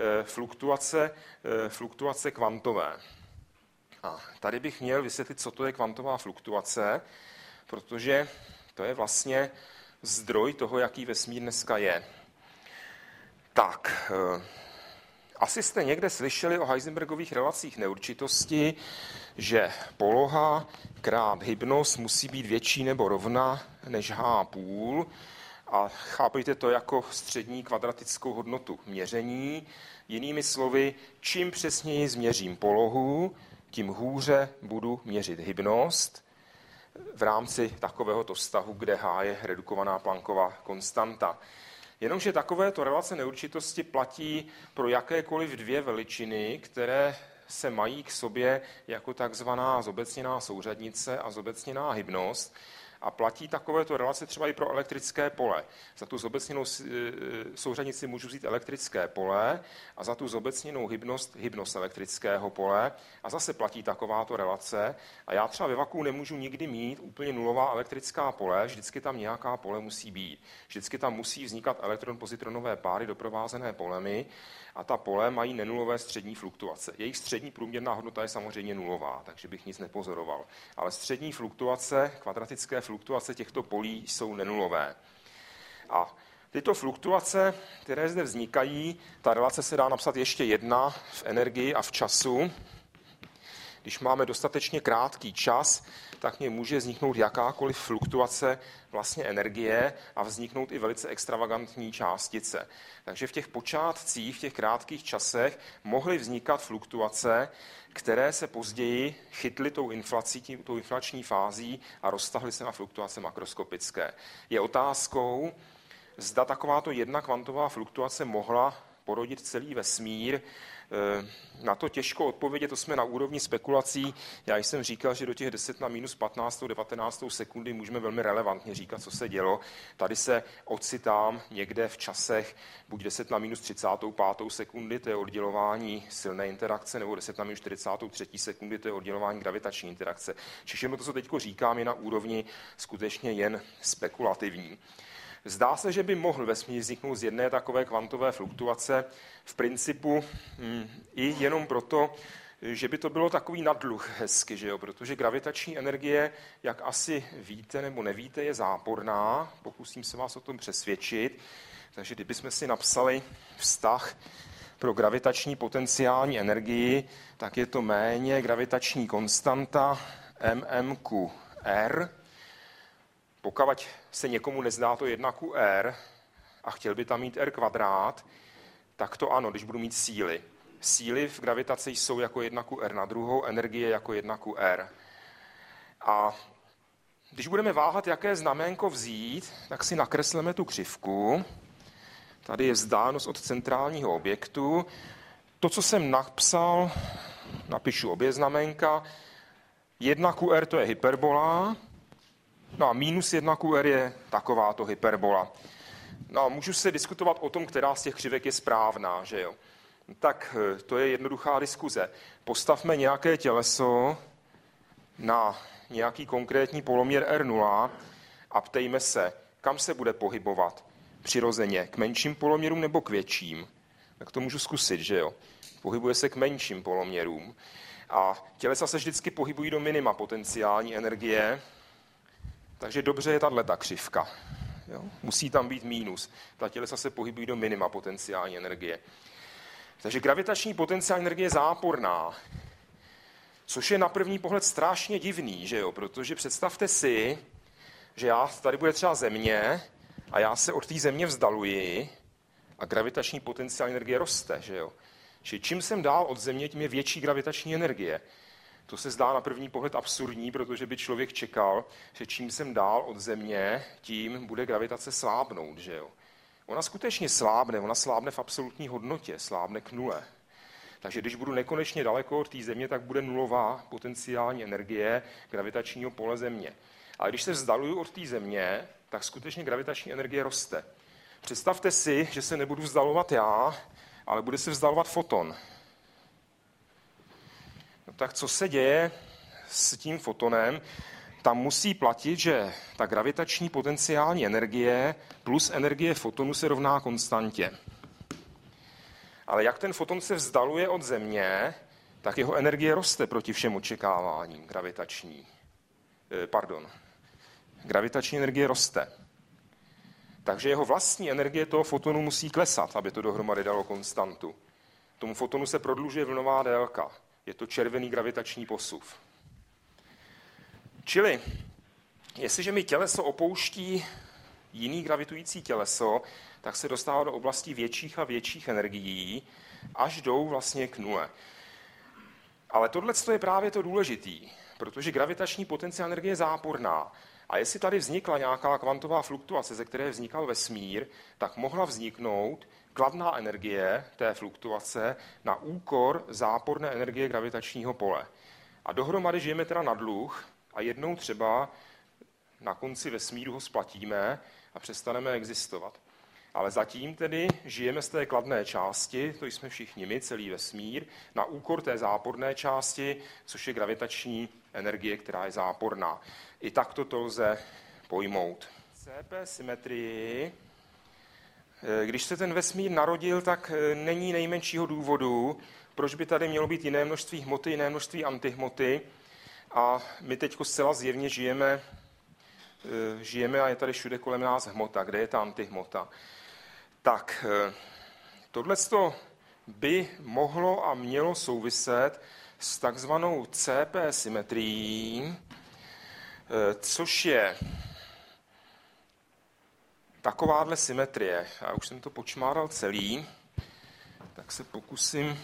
fluktuace kvantové. A tady bych měl vysvětlit, co to je kvantová fluktuace, protože to je vlastně zdroj toho, jaký vesmír dneska je. Tak, asi jste někde slyšeli o Heisenbergových relacích neurčitosti, že poloha krát hybnost musí být větší nebo rovna než h,5 a chápejte to jako střední kvadratickou hodnotu měření. Jinými slovy, čím přesněji změřím polohu, tím hůře budu měřit hybnost v rámci takovéhoto vztahu, kde h je redukovaná Planckova konstanta. Jenomže takovéto relace neurčitosti platí pro jakékoliv dvě veličiny, které se mají k sobě jako takzvaná zobecněná souřadnice a zobecněná hybnost. A platí takovéto relace třeba i pro elektrické pole. Za tu zobecněnou souřadnici můžu vzít elektrické pole a za tu zobecněnou hybnost elektrického pole. A zase platí takováto relace. A já třeba ve vakuu nemůžu nikdy mít úplně nulová elektrická pole, vždycky tam nějaká pole musí být. Vždycky tam musí vznikat elektron-pozitronové páry doprovázené polemi a ta pole mají nenulové střední fluktuace. Jejich střední průměrná hodnota je samozřejmě nulová, takže bych nic nepozoroval. Ale střední fluktuace, kvadratické fluktuace těchto polí jsou nenulové. A tyto fluktuace, které zde vznikají, ta relace se dá napsat ještě jedna v energii a v času, Když máme dostatečně krátký čas, tak mě může vzniknout jakákoliv fluktuace vlastně energie a vzniknout i velice extravagantní částice. Takže v těch počátcích, v těch krátkých časech mohly vznikat fluktuace, které se později chytly tou inflací, tou inflační fází a roztahly se na fluktuace makroskopické. Je otázkou, zda takováto jedna kvantová fluktuace mohla porodit celý vesmír. Na to těžko odpovědět, to jsme na úrovni spekulací. Já jsem říkal, že do těch 10 na minus 15, 19 sekundy můžeme velmi relevantně říkat, co se dělo. Tady se ocitám někde v časech buď 10 na minus 35 sekundy, to je oddělování silné interakce, nebo 10 na minus 43 sekundy, to je oddělování gravitační interakce. Všechno to, co teď říkám, je na úrovni skutečně jen spekulativní. Zdá se, že by mohl vesmír vzniknout z jedné takové kvantové fluktuace v principu i jenom proto, že by to bylo takový nadluh hezky, že jo? Protože gravitační energie, jak asi víte nebo nevíte, je záporná. Pokusím se vás o tom přesvědčit. Takže kdybychom si napsali vztah pro gravitační potenciální energii, tak je to méně gravitační konstanta mmqr. Pokud se někomu nezdá to 1qr a chtěl by tam mít r kvadrát, tak to ano, když budu mít síly. Síly v gravitaci jsou jako 1qr na druhou, energie jako 1qr. A když budeme váhat, jaké znaménko vzít, tak si nakresleme tu křivku. Tady je vzdálenost od centrálního objektu. To, co jsem napsal, napíšu obě znaménka. 1qr to je hyperbola, no a minus 1qr je takováto hyperbola. No a můžu se diskutovat o tom, která z těch křivek je správná, že jo? Tak to je jednoduchá diskuze. Postavme nějaké těleso na nějaký konkrétní poloměr R0 a ptejme se, kam se bude pohybovat přirozeně, k menším poloměrům nebo k větším. Tak to můžu zkusit, že jo? Pohybuje se k menším poloměrům. A tělesa se vždycky pohybují do minima potenciální energie, takže dobře je tato křivka. Jo? Musí tam být mínus. Ta tělesa se pohybují do minima potenciální energie. Takže gravitační potenciální energie je záporná, což je na první pohled strašně divný, že jo? Protože představte si, že tady bude třeba Země a já se od té Země vzdaluji a gravitační potenciální energie roste, že jo? Čili čím jsem dál od Země, tím je větší gravitační energie. To se zdá na první pohled absurdní, protože by člověk čekal, že čím jsem dál od Země, tím bude gravitace slábnout, že jo? Ona skutečně slábne, ona slábne v absolutní hodnotě, slábne k nule. Takže když budu nekonečně daleko od té Země, tak bude nulová potenciální energie gravitačního pole Země. Ale když se vzdaluju od té Země, tak skutečně gravitační energie roste. Představte si, že se nebudu vzdalovat já, ale bude se vzdalovat foton. No tak co se děje s tím fotonem? Tam musí platit, že ta gravitační potenciální energie plus energie fotonu se rovná konstantě. Ale jak ten foton se vzdaluje od Země, tak jeho energie roste proti všem očekáváním gravitační. Gravitační energie roste. Takže jeho vlastní energie toho fotonu musí klesat, aby to dohromady dalo konstantu. Tomu fotonu se prodlužuje vlnová délka. Je to červený gravitační posuv. Čili, jestliže mi těleso opouští jiný gravitující těleso, tak se dostává do oblastí větších a větších energií, až jdou vlastně k nule. Ale tohle je právě to důležitý, protože gravitační potenciální energie je záporná. A jestli tady vznikla nějaká kvantová fluktuace, ze které vznikal vesmír, tak mohla vzniknout kladná energie té fluktuace na úkor záporné energie gravitačního pole. A dohromady žijeme teda na dluh a jednou třeba na konci vesmíru ho splatíme a přestaneme existovat. Ale zatím tedy žijeme z té kladné části, to jsme všichni my, celý vesmír, na úkor té záporné části, což je gravitační energie, která je záporná. I takto to lze pojmout. CP symetrii. Když se ten vesmír narodil, tak není nejmenšího důvodu, proč by tady mělo být jiné množství hmoty, jiné množství antihmoty. A my teď zcela zjevně žijeme a je tady všude kolem nás hmota. Kde je ta antihmota? Tak, tohleto by mohlo a mělo souviset s takzvanou CP symetrií, což je takováhle symetrie. Já už jsem to počmáral celý, tak se pokusím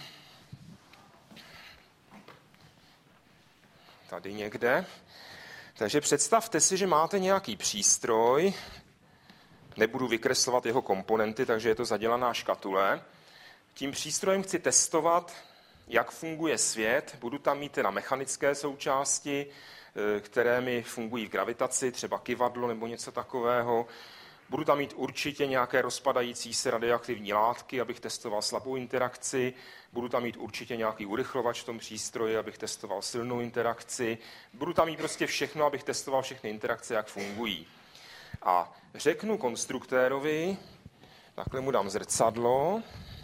tady někde. Takže představte si, že máte nějaký přístroj, nebudu vykreslovat jeho komponenty, takže je to zadělaná škatule. Tím přístrojem chci testovat, jak funguje svět. Budu tam mít na mechanické součásti, které mi fungují v gravitaci, třeba kyvadlo nebo něco takového. Budu tam mít určitě nějaké rozpadající se radioaktivní látky, abych testoval slabou interakci. Budu tam mít určitě nějaký urychlovač v tom přístroji, abych testoval silnou interakci. Budu tam mít prostě všechno, abych testoval všechny interakce, jak fungují. A řeknu konstruktérovi, takhle mu dám zrcadlo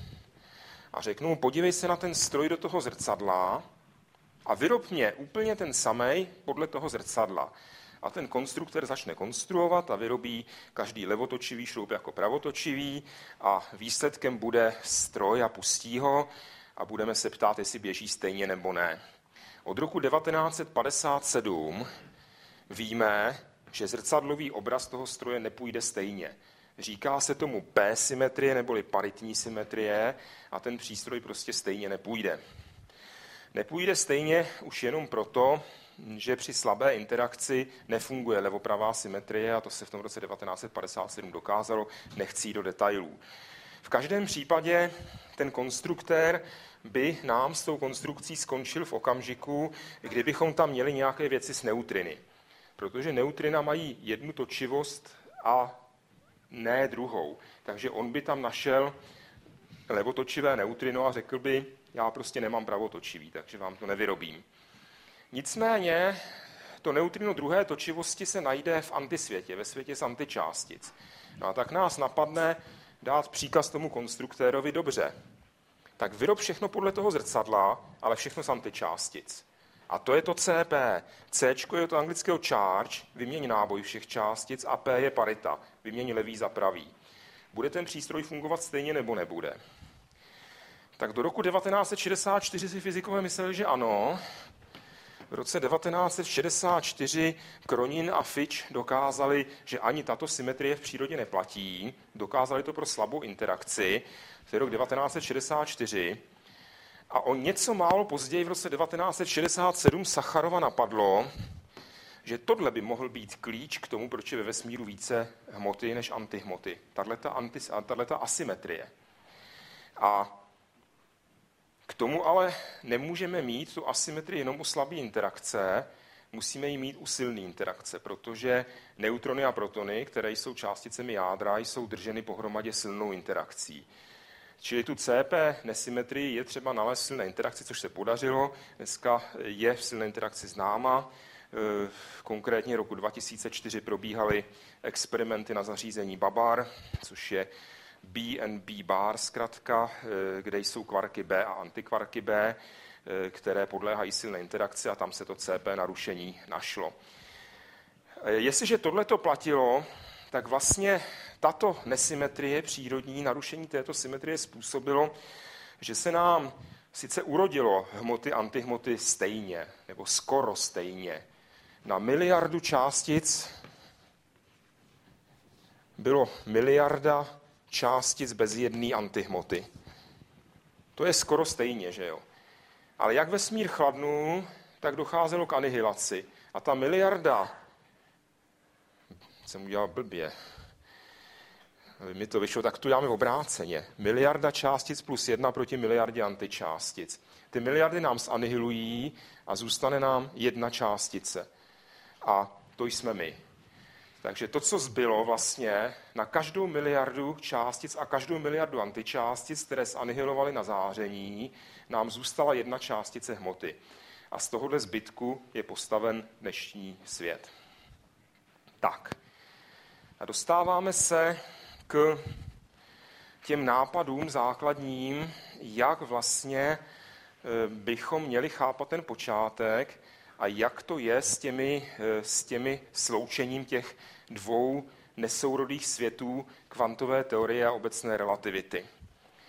a řeknu mu, podívej se na ten stroj do toho zrcadla a vyrob mě úplně ten samej podle toho zrcadla. A ten konstruktor začne konstruovat a vyrobí každý levotočivý šroub jako pravotočivý a výsledkem bude stroj a pustí ho a budeme se ptát, jestli běží stejně nebo ne. Od roku 1957 víme, že zrcadlový obraz toho stroje nepůjde stejně. Říká se tomu P-symetrie neboli paritní symetrie a ten přístroj prostě stejně nepůjde. Nepůjde stejně už jenom proto, že při slabé interakci nefunguje levopravá symetrie a to se v tom roce 1957 dokázalo, nechci jít do detailů. V každém případě ten konstruktér by nám s tou konstrukcí skončil v okamžiku, kdybychom tam měli nějaké věci s neutriny. Protože neutrina mají jednu točivost a ne druhou. Takže on by tam našel levotočivé neutrino a řekl by, já prostě nemám pravotočivý, takže vám to nevyrobím. Nicméně to neutrino druhé točivosti se najde v antisvětě, ve světě z antičástic. No a tak nás napadne dát příkaz tomu konstruktérovi, dobře, tak vyrob všechno podle toho zrcadla, ale všechno z antičástic. A to je to CP. C je to anglického charge, vyměň náboj všech částic a P je parita, vyměň levý za pravý. Bude ten přístroj fungovat stejně nebo nebude? Tak do roku 1964 si fyzikové mysleli, že ano. V roce 1964 Cronin a Fitch dokázali, že ani tato symetrie v přírodě neplatí. Dokázali to pro slabou interakci. To je rok 1964. A o něco málo později v roce 1967 Sacharova napadlo, že tohle by mohl být klíč k tomu, proč je ve vesmíru více hmoty než antihmoty. Tato asymetrie. A k tomu ale nemůžeme mít tu asymetrii jenom u slabé interakce, musíme ji mít u silné interakce, protože neutrony a protony, které jsou částicemi jádra, jsou drženy pohromadě silnou interakcí. Čili tu CP nesymetrii je třeba nalézt silné interakci, což se podařilo. Dneska je v silné interakci známa. Konkrétně roku 2004 probíhaly experimenty na zařízení Babar, což je B&B bar zkratka, kde jsou kvarky B a antikvarky B, které podléhají silné interakci a tam se to CP narušení našlo. Jestliže tohleto platilo, tak vlastně tato nesymetrie, přírodní narušení této symetrie způsobilo, že se nám sice urodilo hmoty, antihmoty stejně, nebo skoro stejně. Na miliardu částic bylo miliarda částic bez jedné antihmoty. To je skoro stejně, že jo? Ale jak vesmír chladnul, tak docházelo k anihilaci. A ta miliarda, jsem udělal blbě, mi to vyšlo, tak to dáme obráceně. Miliarda částic plus 1 proti miliardě antičástic. Ty miliardy nám zanihilují a zůstane nám jedna částice. A to jsme my. Takže to, co zbylo vlastně na každou miliardu částic a každou miliardu antičástic, které zanihilovaly na záření, nám zůstala jedna částice hmoty. A z tohohle zbytku je postaven dnešní svět. Tak. A dostáváme se k těm nápadům základním, jak vlastně bychom měli chápat ten počátek a jak to je s těmi sloučením těch dvou nesourodých světů kvantové teorie a obecné relativity.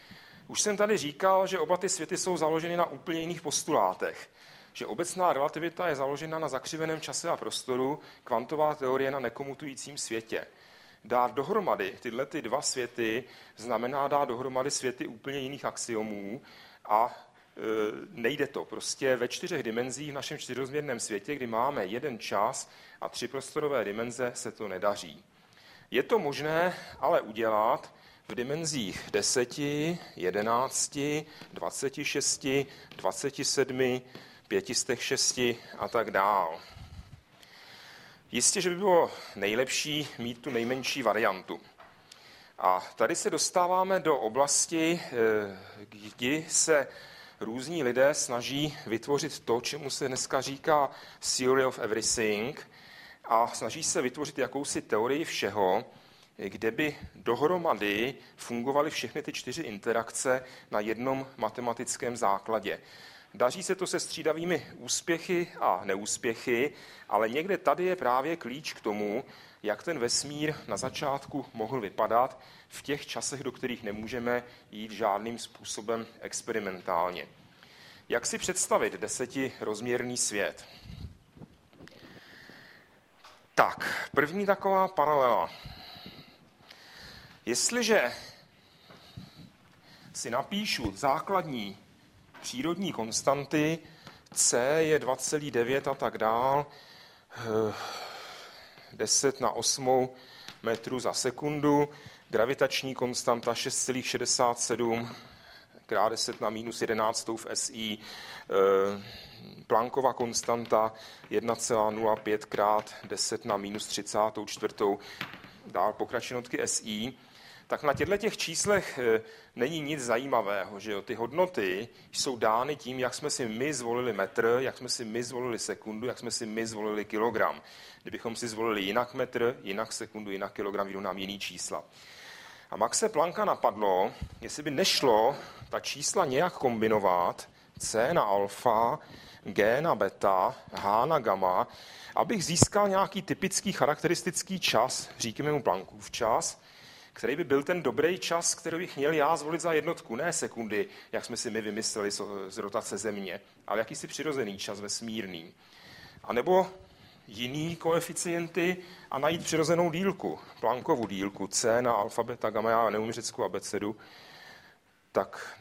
Už jsem tady říkal, že oba ty světy jsou založeny na úplně jiných postulátech. Že obecná relativita je založena na zakřiveném čase a prostoru, kvantová teorie na nekomutujícím světě. Dát dohromady tyhle ty dva světy znamená dát dohromady světy úplně jiných axiomů a nejde to. Prostě ve 4 dimenzích v našem 4rozměrném světě, kdy máme 1 čas a 3 prostorové dimenze, se to nedaří. Je to možné ale udělat v dimenzích 10, 11, 26, 27, 506 a tak dál. Jistě, že by bylo nejlepší mít tu nejmenší variantu. A tady se dostáváme do oblasti, kdy se různí lidé snaží vytvořit to, čemu se dneska říká theory of everything, a snaží se vytvořit jakousi teorii všeho, kde by dohromady fungovaly všechny ty 4 interakce na jednom matematickém základě. Daří se to se střídavými úspěchy a neúspěchy, ale někde tady je právě klíč k tomu, jak ten vesmír na začátku mohl vypadat v těch časech, do kterých nemůžeme jít žádným způsobem experimentálně. Jak si představit 10rozměrný svět? Tak, první taková paralela. Jestliže si napíšu základní přírodní konstanty, C je 2,9 a tak dál, 10 na 8 metrů za sekundu, gravitační konstanta 6,67 krát 10 na minus 11 v SI, Planckova konstanta 1,05 krát 10 na minus 34, dál pokračenotky SI, tak na těchto číslech není nic zajímavého, že jo? Ty hodnoty jsou dány tím, jak jsme si my zvolili metr, jak jsme si my zvolili sekundu, jak jsme si my zvolili kilogram. Kdybychom si zvolili jinak metr, jinak sekundu, jinak kilogram, vyjdou nám jiný čísla. A Maxe Plancka napadlo, jestli by nešlo ta čísla nějak kombinovat, C na alfa, G na beta, H na gamma, abych získal nějaký typický charakteristický čas, říkáme mu Planckův čas, který by byl ten dobrý čas, který bych měl já zvolit za jednotku, ne sekundy, jak jsme si my vymysleli z rotace Země, ale jakýsi přirozený čas vesmírný. A nebo jiný koeficienty a najít přirozenou dílku, Planckovu dílku, C na alfa, beta, gamma, já neumím řeckou abecedu, tak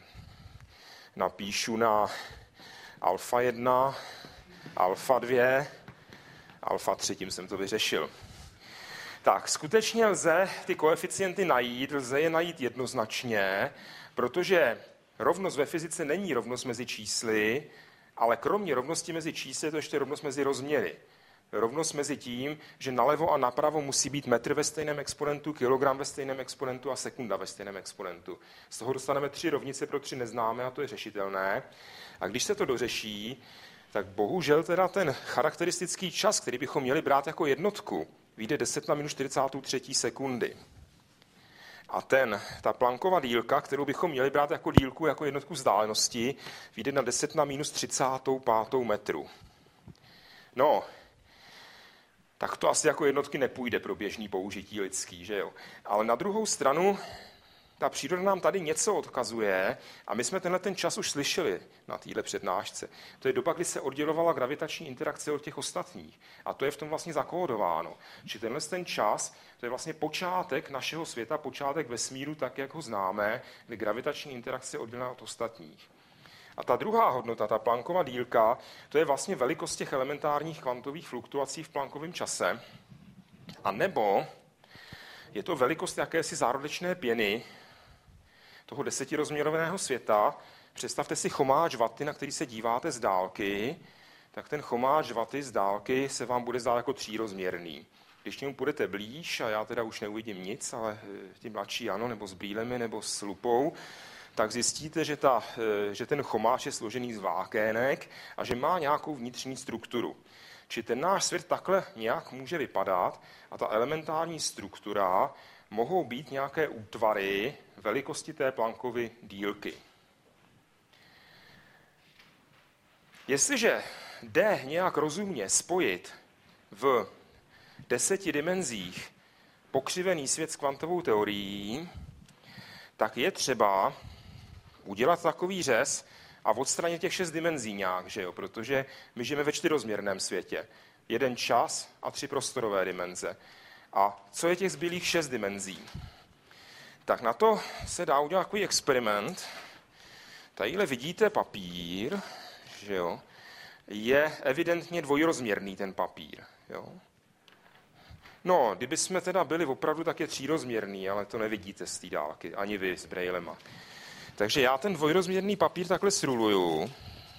napíšu na alfa 1, alfa 2, alfa 3, tím jsem to vyřešil. Tak, skutečně lze ty koeficienty najít, lze je najít jednoznačně, protože rovnost ve fyzice není rovnost mezi čísly, ale kromě rovnosti mezi čísly je to ještě rovnost mezi rozměry. Rovnost mezi tím, že nalevo a napravo musí být metr ve stejném exponentu, kilogram ve stejném exponentu a sekunda ve stejném exponentu. Z toho dostaneme 3 rovnice pro 3 neznámé a to je řešitelné. A když se to dořeší, tak bohužel teda ten charakteristický čas, který bychom měli brát jako jednotku, vyjde 10 na minus 43 sekundy. A ta Planckova dílka, kterou bychom měli brát jako dílku, jako jednotku vzdálenosti, vyjde na 10 na minus 35 metru. No, tak to asi jako jednotky nepůjde pro běžný použití lidský, že jo? Ale na druhou stranu, ta příroda nám tady něco odkazuje a my jsme ten čas už slyšeli na téhle přednášce. To je doba, kdy se oddělovala gravitační interakce od těch ostatních. A to je v tom vlastně zakódováno. Že ten čas, to je vlastně počátek našeho světa, počátek vesmíru, tak jak ho známe, kdy gravitační interakce je oddělená od ostatních. A ta druhá hodnota, ta Planckova dílka, to je vlastně velikost těch elementárních kvantových fluktuací v Planckovém čase. A nebo je to velikost jakési zárodečné pěny toho 10rozměrného světa. Představte si chomáč vaty, na který se díváte z dálky, tak ten chomáč vaty z dálky se vám bude zdát jako 3rozměrný. Když k němu půjdete blíž, a já teda už neuvidím nic, ale ti mladší ano, nebo s brýlemi, nebo s lupou, tak zjistíte, že ten chomáč je složený z vlákének a že má nějakou vnitřní strukturu. Či ten náš svět takhle nějak může vypadat a ta elementární struktura mohou být nějaké útvary velikosti té Planckovy dílky. Jestliže jde nějak rozumně spojit v 10 dimenzích pokřivený svět s kvantovou teorií, tak je třeba udělat takový řez a odstranit těch 6 dimenzí nějak, že jo? Protože my žijeme ve 4rozměrném světě. 1 čas a 3 prostorové dimenze. A co je těch zbylých 6 dimenzí? Tak na to se dá udělat takový experiment. Tadyhle vidíte papír, že jo? Je evidentně dvojrozměrný ten papír. Jo? No, kdyby jsme teda byli opravdu, tak je 3rozměrný, ale to nevidíte z té dálky, ani vy s brejlema. Takže já ten dvojrozměrný papír takhle sruluju.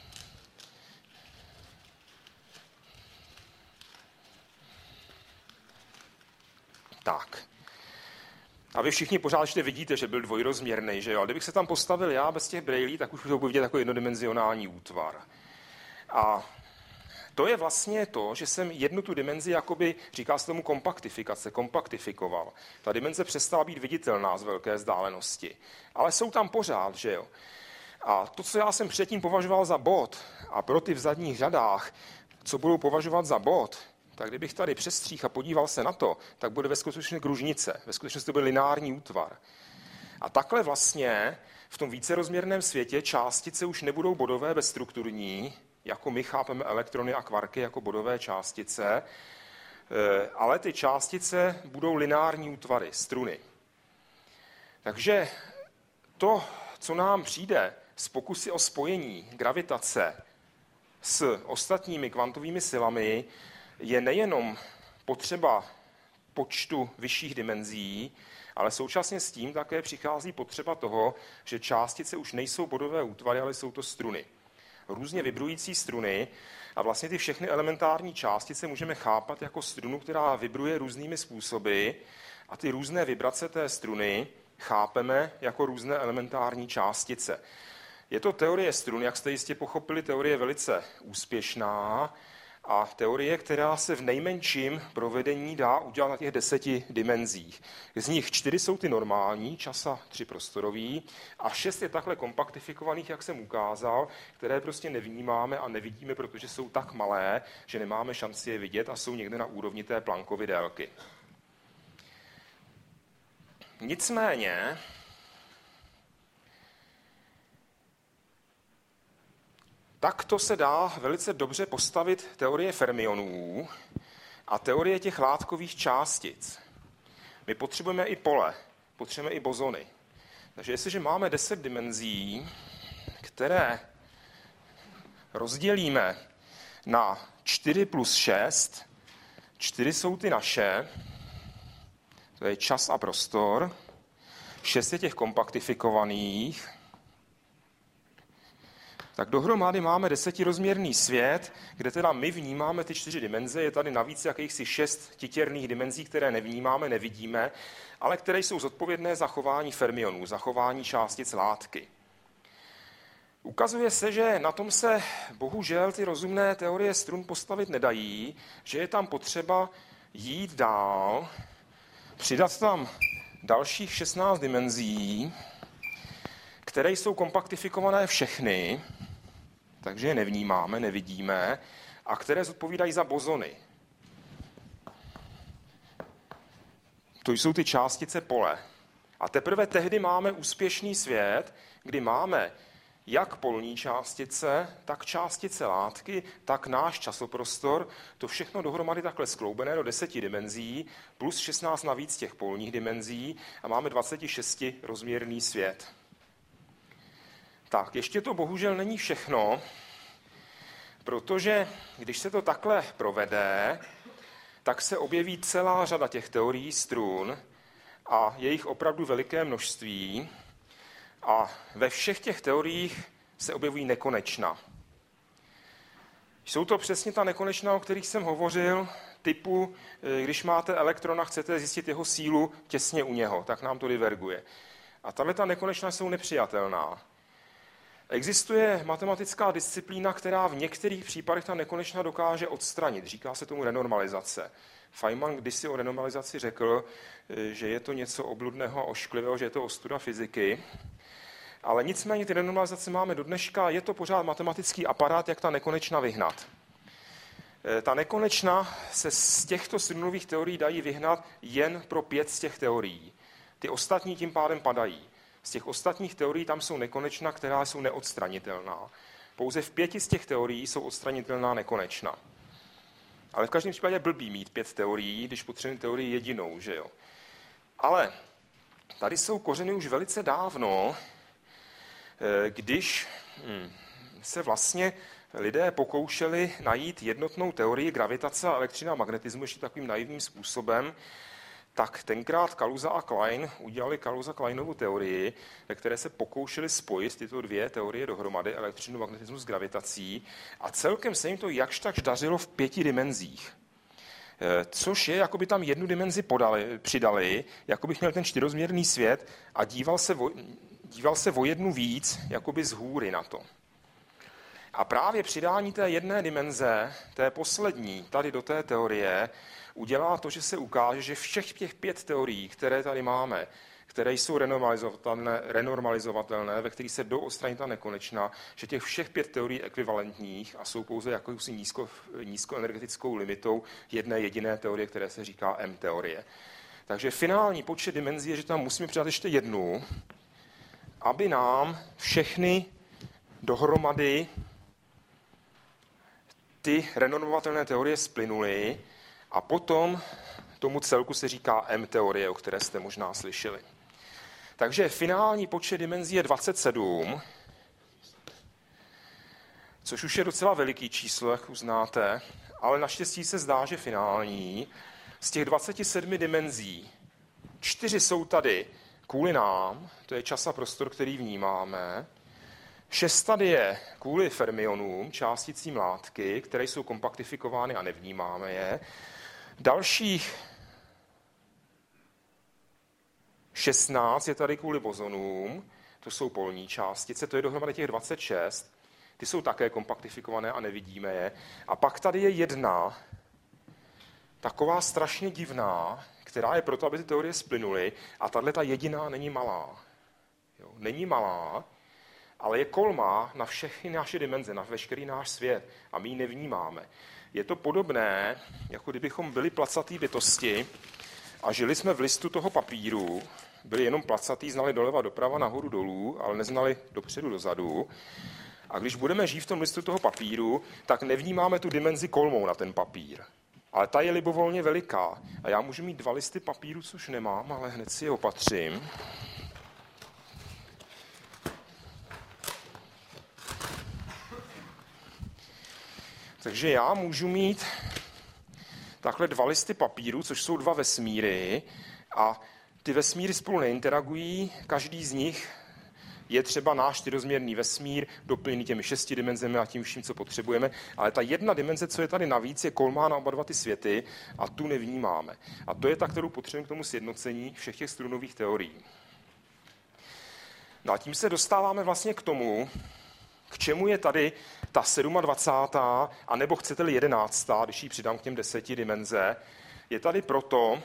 Tak. A vy všichni pořád ještě vidíte, že byl dvojrozměrný, že jo? A kdybych se tam postavil já bez těch brejlí, tak už to budu vidět jako jednodimenzionální útvar. A to je vlastně to, že jsem jednu tu dimenzi, jakoby, říká se tomu kompaktifikoval. Ta dimenze přestala být viditelná z velké vzdálenosti. Ale jsou tam pořád, že jo? A to, co já jsem předtím považoval za bod, a pro ty v zadních řadách, co budou považovat za bod, tak kdybych tady přestříhl a podíval se na to, tak bude ve skutečnosti kružnice. Ve skutečnosti to bude lineární útvar. A takhle vlastně v tom vícerozměrném světě částice už nebudou bodové bezstrukturní, jako my chápeme elektrony a kvarky jako bodové částice, ale ty částice budou lineární útvary, struny. Takže to, co nám přijde z pokusy o spojení gravitace s ostatními kvantovými silami, je nejenom potřeba počtu vyšších dimenzí, ale současně s tím také přichází potřeba toho, že částice už nejsou bodové útvary, ale jsou to struny. Různě vibrující struny a vlastně ty všechny elementární částice můžeme chápat jako strunu, která vibruje různými způsoby a ty různé vibrace té struny chápeme jako různé elementární částice. Je to teorie strun, jak jste jistě pochopili, teorie velice úspěšná a teorie, která se v nejmenším provedení dá udělat na těch 10 dimenzích. Z nich 4 jsou ty normální, čas a 3 prostorový, a 6 je takhle kompaktifikovaných, jak jsem ukázal, které prostě nevnímáme a nevidíme, protože jsou tak malé, že nemáme šanci je vidět a jsou někde na úrovni té Planckovy délky. Nicméně takto se dá velice dobře postavit teorie fermionů a teorie těch látkových částic. My potřebujeme i pole, potřebujeme i bozony. Takže jestliže máme 10 dimenzí, které rozdělíme na 4 plus 6, 4 jsou ty naše, to je čas a prostor, 6 je těch kompaktifikovaných, tak dohromady máme 10rozměrný svět, kde teda my vnímáme ty 4 dimenze, je tady navíc jakýchsi 6 titěrných dimenzí, které nevnímáme, nevidíme, ale které jsou zodpovědné za chování fermionů, za chování částic látky. Ukazuje se, že na tom se bohužel ty rozumné teorie strun postavit nedají, že je tam potřeba jít dál, přidat tam dalších 16 dimenzí, které jsou kompaktifikované všechny, takže je nevnímáme, nevidíme, a které zodpovídají za bozony. To jsou ty částice pole. A teprve tehdy máme úspěšný svět, kdy máme jak polní částice, tak částice látky, tak náš časoprostor, to všechno dohromady takhle skloubené do 10 dimenzí, plus 16 navíc těch polních dimenzí a máme 26rozměrný svět. Tak, ještě to bohužel není všechno, protože když se to takhle provede, tak se objeví celá řada těch teorií strun a je jich opravdu veliké množství a ve všech těch teoriích se objevují nekonečna. Jsou to přesně ta nekonečna, o kterých jsem hovořil, typu, když máte elektrona, chcete zjistit jeho sílu těsně u něho, tak nám to diverguje. A tato nekonečna jsou nepřijatelná. Existuje matematická disciplína, která v některých případech ta nekonečna dokáže odstranit. Říká se tomu renormalizace. Feynman kdysi o renormalizaci řekl, že je to něco obludného a ošklivého, že je to ostuda fyziky. Ale nicméně ty renormalizace máme do dneška, je to pořád matematický aparát, jak ta nekonečna vyhnat. Ta nekonečna se z těchto strunových teorií dají vyhnat jen pro 5 z těch teorií. Ty ostatní tím pádem padají. Z těch ostatních teorií tam jsou nekonečna, která jsou neodstranitelná. Pouze v 5 z těch teorií jsou odstranitelná nekonečna. Ale v každém případě je blbý mít 5 teorií, když potřebujeme teorii jedinou, že jo. Ale tady jsou kořeny už velice dávno, když se vlastně lidé pokoušeli najít jednotnou teorii gravitace a elektřiny a magnetismu ještě takovým naivním způsobem, tak tenkrát Kaluza a Klein udělali Kaluza-Kleinovu teorii, ve které se pokoušeli spojit tyto dvě teorie dohromady, elektřinu, magnetismus s gravitací, a celkem se jim to jakž takž dařilo v 5 dimenzích. Což je, jako by tam jednu dimenzi přidali, jako bych měl ten 4rozměrný svět a díval se o jednu víc, jakoby z hůry na to. A právě přidání té jedné dimenze, té poslední, tady do té teorie, udělá to, že se ukáže, že všech těch 5 teorií, které tady máme, které jsou renormalizovatelné, ve kterých se odstranit ta nekonečná, že těch všech 5 teorií ekvivalentních a jsou pouze jakousi nízkoenergetickou limitou jedné jediné teorie, které se říká M-teorie. Takže finální počet dimenzí je, že tam musíme přidat ještě jednu, aby nám všechny dohromady ty renormovatelné teorie splynuly a potom tomu celku se říká M-teorie, o které jste možná slyšeli. Takže finální počet dimenzí je 27, což už je docela veliký číslo, jak uznáte, ale naštěstí se zdá, že finální. Z těch 27 dimenzí 4 jsou tady kvůli nám, to je čas a prostor, který vnímáme. 6 tady je kvůli fermionům, částicím látky, které jsou kompaktifikovány a nevnímáme je. Dalších 16 je tady kvůli bozonům, to jsou polní částice, to je dohromady těch 26, ty jsou také kompaktifikované a nevidíme je. A pak tady je jedna, taková strašně divná, která je proto, aby ty teorie splynuly, a tahle ta jediná není malá. Jo, není malá, ale je kolmá na všechny naše dimenze, na veškerý náš svět a my ji nevnímáme. Je to podobné, jako kdybychom byli placatý bytosti a žili jsme v listu toho papíru, byli jenom placatý, znali doleva, doprava, nahoru, dolů, ale neznali dopředu, dozadu. A když budeme žít v tom listu toho papíru, tak nevnímáme tu dimenzi kolmou na ten papír. Ale ta je libovolně veliká. A já můžu mít 2 listy papíru, což nemám, ale hned si je opatřím. Takže já můžu mít takhle 2 listy papíru, což jsou 2 vesmíry, a ty vesmíry spolu neinteragují, každý z nich je třeba náš 4rozměrný vesmír, doplněný těmi 6 dimenzemi a tím vším, co potřebujeme, ale ta jedna dimenze, co je tady navíc, je kolmá na oba 2 ty světy a tu nevnímáme. A to je ta, kterou potřebujeme k tomu sjednocení všech těch strunových teorií. No a tím se dostáváme vlastně k tomu, k čemu je tady ta 27. a nebo chcete-li 11., když ji přidám k těm 10 dimenze, je tady proto,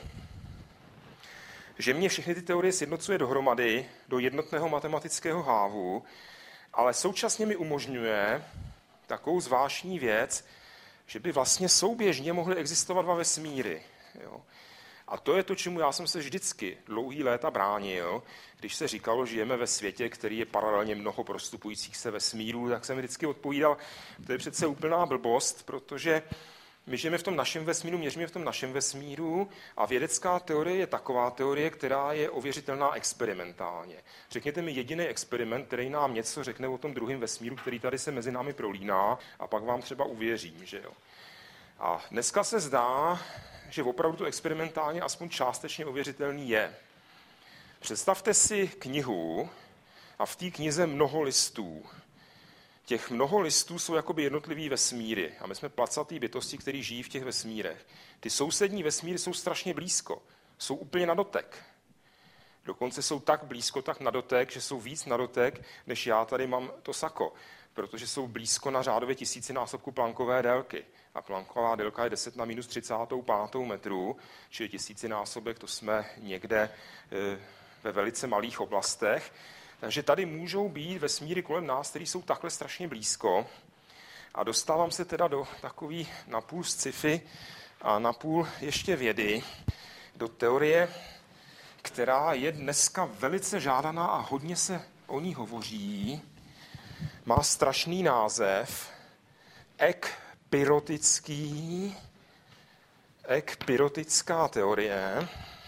že mě všechny ty teorie sjednocuje dohromady do jednotného matematického hávu, ale současně mi umožňuje takovou zvláštní věc, že by vlastně souběžně mohly existovat 2 vesmíry. Jo. A to je to, čemu já jsem se vždycky dlouhý léta bránil, když se říkalo, že žijeme ve světě, který je paralelně mnoho prostupujících se vesmírů, tak jsem vždycky odpovídal, to je přece úplná blbost, protože my žijeme v tom našem vesmíru, měříme v tom našem vesmíru a vědecká teorie je taková teorie, která je ověřitelná experimentálně. Řekněte mi jediný experiment, který nám něco řekne o tom druhém vesmíru, který tady se mezi námi prolíná, a pak vám třeba uvěřím, že jo. A dneska se zdá, že opravdu to experimentálně aspoň částečně ověřitelný je. Představte si knihu a v té knize mnoho listů. Těch mnoho listů jsou jakoby jednotlivý vesmíry a my jsme placatý bytosti, který žijí v těch vesmírech. Ty sousední vesmíry jsou strašně blízko, jsou úplně na dotek. Dokonce jsou tak blízko, tak na dotek, že jsou víc na dotek, než já tady mám to sako, protože jsou blízko na řádově 1000násobku Planckové délky. A Plancková délka je 10 na minus 35 metrů, čili 1000násobek, to jsme někde ve velice malých oblastech. Takže tady můžou být vesmíry kolem nás, které jsou takhle strašně blízko. A dostávám se teda do takový napůl sci-fi a napůl ještě vědy, do teorie která je dneska velice žádaná a hodně se o ní hovoří, má strašný název ekpyrotická teorie.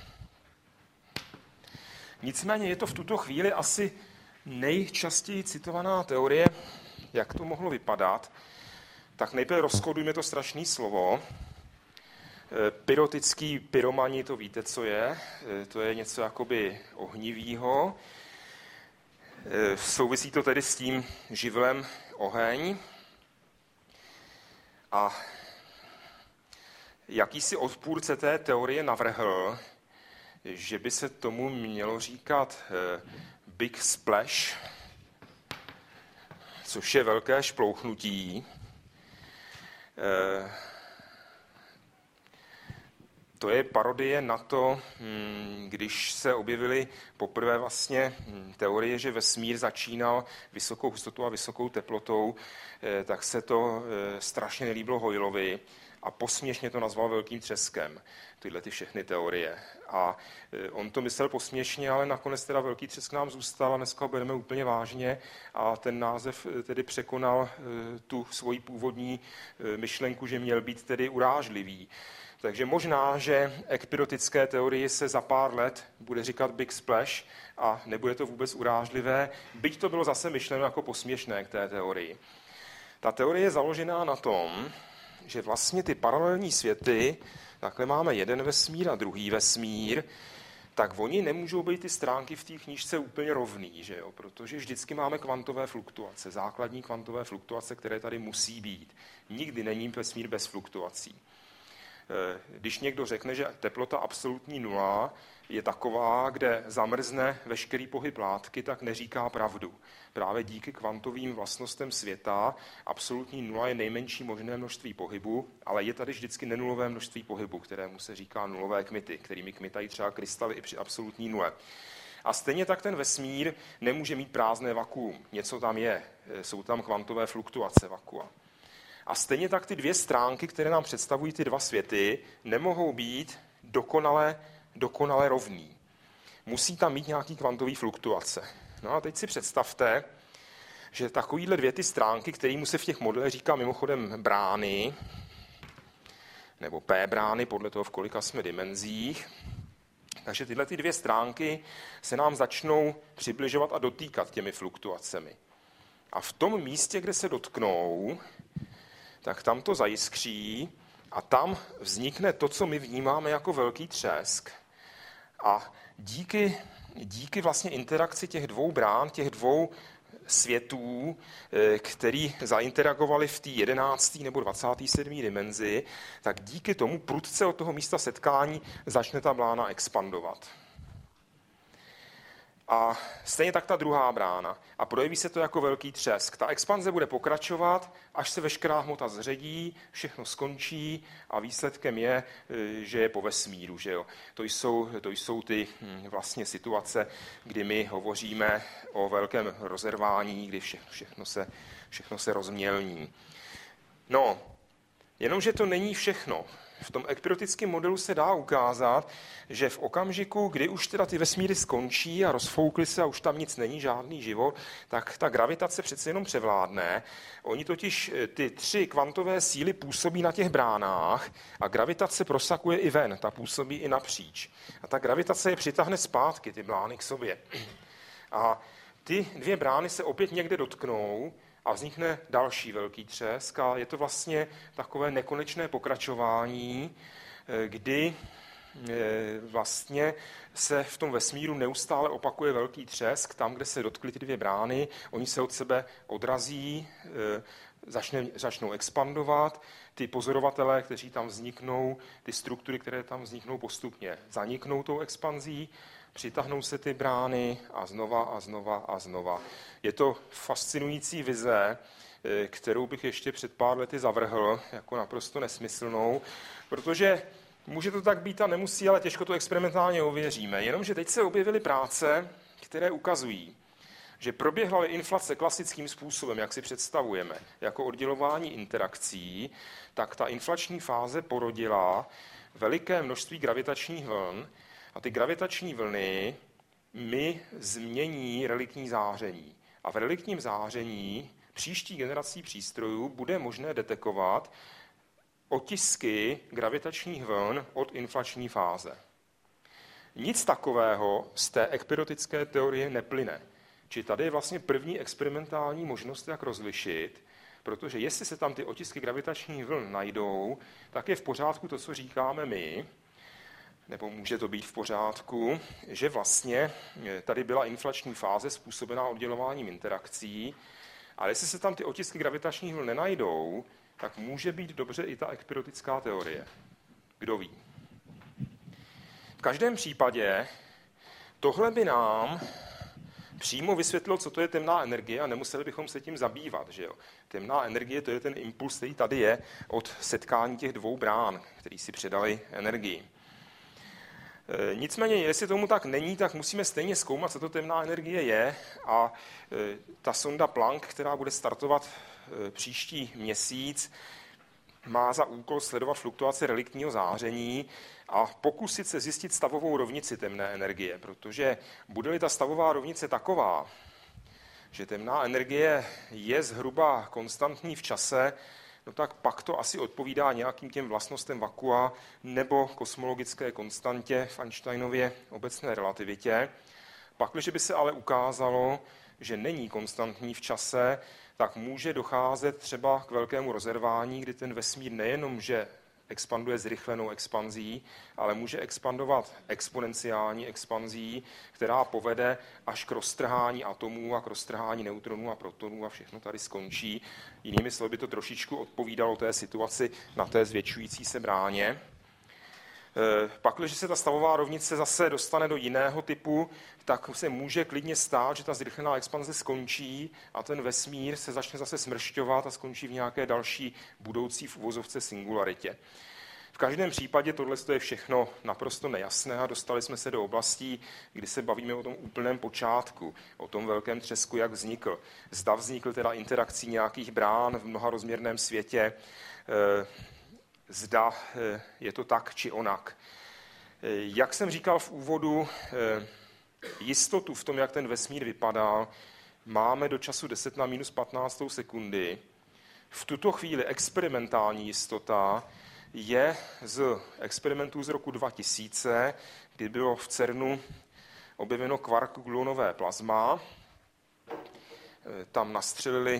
Nicméně je to v tuto chvíli asi nejčastěji citovaná teorie, jak to mohlo vypadat. Tak nejprve rozkodujme to strašné slovo. Pyrotický, pyromani, to víte, co je. To je něco jakoby ohnivýho. Souvisí to tedy s tím živlem oheň. A jakýsi odpůrce té teorie navrhl, že by se tomu mělo říkat Big Splash, což je velké šplouchnutí. To je parodie na to, když se objevily poprvé vlastně teorie, že vesmír začínal vysokou hustotou a vysokou teplotou, tak se to strašně nelíbilo Hoyleovi a posměšně to nazval velkým třeskem, tyhle ty všechny teorie. A on to myslel posměšně, ale nakonec teda velký třesk nám zůstal a dneska ho bereme úplně vážně a ten název tedy překonal tu svoji původní myšlenku, že měl být tedy urážlivý. Takže možná, že ekpyrotické teorii se za pár let bude říkat Big Splash a nebude to vůbec urážlivé, byť to bylo zase myšleno jako posměšné k té teorii. Ta teorie je založená na tom, že vlastně ty paralelní světy, takhle máme jeden vesmír a druhý vesmír, tak oni nemůžou být ty stránky v té knížce úplně rovný, že jo? Protože vždycky máme kvantové fluktuace, základní kvantové fluktuace, které tady musí být. Nikdy není vesmír bez fluktuací. Když někdo řekne, že teplota absolutní nula je taková, kde zamrzne veškerý pohyb látky, tak neříká pravdu. Právě díky kvantovým vlastnostem světa absolutní nula je nejmenší možné množství pohybu, ale je tady vždycky nenulové množství pohybu, kterému se říká nulové kmity, kterými kmitají třeba krystaly i při absolutní nule. A stejně tak ten vesmír nemůže mít prázdné vakuum. Něco tam je, jsou tam kvantové fluktuace vakua. A stejně tak ty dvě stránky, které nám představují ty dva světy, nemohou být dokonale rovný. Musí tam mít nějaký kvantový fluktuace. No a teď si představte, že takovýhle dvě ty stránky, kterým se v těch modelech říká mimochodem brány, nebo P-brány, podle toho, v kolika jsme dimenzích, takže tyhle ty dvě stránky se nám začnou přibližovat a dotýkat těmi fluktuacemi. A v tom místě, kde se dotknou, tak tam to zajiskří a tam vznikne to, co my vnímáme jako velký třesk. A díky vlastně interakci těch dvou brán, těch dvou světů, který zainteragovali v té 11. nebo 27. dimenzi, tak díky tomu prudce od toho místa setkání začne ta brána expandovat. A stejně tak ta druhá brána. A projeví se to jako velký třesk. Ta expanze bude pokračovat, až se veškerá hmota zředí, všechno skončí a výsledkem je, že je po vesmíru. Že jo? To jsou ty vlastně situace, kdy my hovoříme o velkém rozervání, kdy všechno se rozmělní. No, jenomže to není všechno. V tom ekpyrotickém modelu se dá ukázat, že v okamžiku, kdy už teda ty vesmíry skončí a rozfoukly se a už tam nic není, žádný život, tak ta gravitace přece jenom převládne. Oni totiž ty tři kvantové síly působí na těch bránách a gravitace prosakuje i ven, ta působí i napříč. A ta gravitace je přitáhne zpátky, ty brány k sobě. A ty dvě brány se opět někde dotknou a vznikne další velký třesk a je to vlastně takové nekonečné pokračování, kdy vlastně se v tom vesmíru neustále opakuje velký třesk, tam, kde se dotkly ty dvě brány, oni se od sebe odrazí, začnou expandovat, ty pozorovatelé, kteří tam vzniknou, ty struktury, které tam vzniknou postupně, zaniknou tou expanzí, přitáhnou se ty brány a znova a znova a znova. Je to fascinující vize, kterou bych ještě před pár lety zavrhl jako naprosto nesmyslnou, protože může to tak být a nemusí, ale těžko to experimentálně ověříme. Jenomže teď se objevily práce, které ukazují, že proběhla inflace klasickým způsobem, jak si představujeme, jako oddělování interakcí, tak ta inflační fáze porodila veliké množství gravitačních vln A ty gravitační vlny mi změní reliktní záření. A v reliktním záření příští generací přístrojů bude možné detekovat otisky gravitačních vln od inflační fáze. Nic takového z té ekpyrotické teorie neplyne. Či tady je vlastně první experimentální možnost, jak rozlišit, protože jestli se tam ty otisky gravitačních vln najdou, tak je v pořádku to, co říkáme my, nebo může to být v pořádku, že vlastně tady byla inflační fáze způsobená oddělováním interakcí, ale jestli se tam ty otisky gravitačních vln nenajdou, tak může být dobře i ta ekpyrotická teorie. Kdo ví? V každém případě tohle by nám přímo vysvětlilo, co to je temná energie a nemuseli bychom se tím zabývat. Že jo? Temná energie, to je ten impuls, který tady je od setkání těch dvou brán, který si předali energii. Nicméně, jestli tomu tak není, tak musíme stejně zkoumat, co to temná energie je a ta sonda Planck, která bude startovat příští měsíc, má za úkol sledovat fluktuace reliktního záření a pokusit se zjistit stavovou rovnici temné energie, protože bude-li ta stavová rovnice taková, že temná energie je zhruba konstantní v čase, no tak pak to asi odpovídá nějakým těm vlastnostem vakua nebo kosmologické konstantě v Einsteinově obecné relativitě. Pakliže by se ale ukázalo, že není konstantní v čase, tak může docházet třeba k velkému rozervání, kdy ten vesmír nejenom, že expanduje zrychlenou expanzí, ale může expandovat exponenciální expanzí, která povede až k roztrhání atomů a k roztrhání neutronů a protonů a všechno tady skončí. Jinými slovy by to trošičku odpovídalo té situaci na té zvětšující se bráně. Pakliže se ta stavová rovnice zase dostane do jiného typu, tak se může klidně stát, že ta zrychlená expanze skončí a ten vesmír se začne zase smršťovat a skončí v nějaké další budoucí v uvozovce singularitě. V každém případě tohle je všechno naprosto nejasné a dostali jsme se do oblastí, kdy se bavíme o tom úplném počátku, o tom velkém třesku, jak vznikl. Zda vznikl teda interakcí nějakých brán v mnoharozměrném světě, zda je to tak či onak. Jak jsem říkal v úvodu, jistotu v tom, jak ten vesmír vypadá, máme do času 10 na minus 15 sekundy. V tuto chvíli experimentální jistota je z experimentů z roku 2000, kdy bylo v CERNu objeveno kvark-gluonové plazma. Tam nastřelili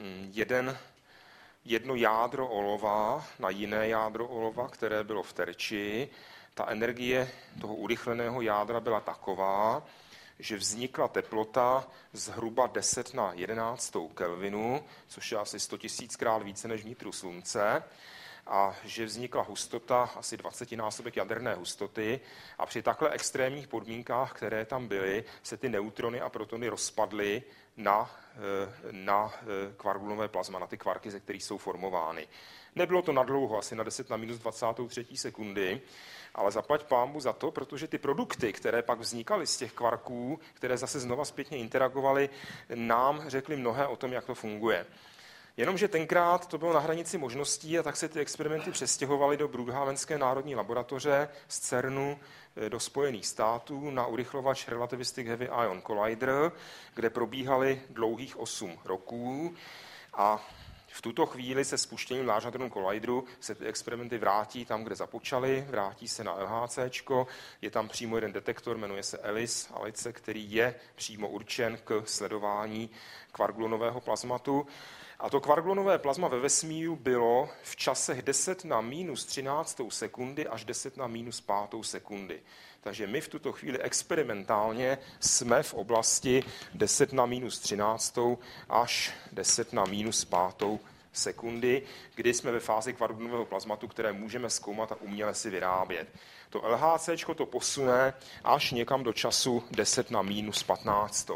jedno jádro olova na jiné jádro olova, které bylo v terči. Ta energie toho urychleného jádra byla taková, že vznikla teplota zhruba 10 na 11 kelvinu, což je asi 100 000krát více než vnitru Slunce, a že vznikla hustota asi 20násobek jaderné hustoty a při takhle extrémních podmínkách, které tam byly, se ty neutrony a protony rozpadly na kvark-gluonové plazma, na ty kvarky, ze kterých jsou formovány. Nebylo to nadlouho, asi na 10 na minus 23 sekundy, ale zaplať pánbu za to, protože ty produkty, které pak vznikaly z těch kvarků, které zase znova zpětně interagovaly, nám řekly mnohé o tom, jak to funguje. Jenomže tenkrát to bylo na hranici možností a tak se ty experimenty přestěhovaly do Brookhavenské národní laboratoře z CERNu do Spojených států na urychlovač Relativistic Heavy Ion Collider, kde probíhaly dlouhých 8 roků a v tuto chvíli se spuštěním Large Hadron Collideru se ty experimenty vrátí tam, kde započaly, vrátí se na LHCčko, je tam přímo jeden detektor, jmenuje se ALICE, který je přímo určen k sledování kvark-gluonového plazmatu. A to kvark-gluonové plazma ve vesmíru bylo v časech 10 na minus 13 sekundy až 10 na minus 5 sekundy. Takže my v tuto chvíli experimentálně jsme v oblasti 10 na minus 13 až 10 na minus 5 sekundy, kdy jsme ve fázi kvark-gluonového plazmatu, které můžeme zkoumat a uměle si vyrábět. To LHCčko to posune až někam do času 10 na minus 15.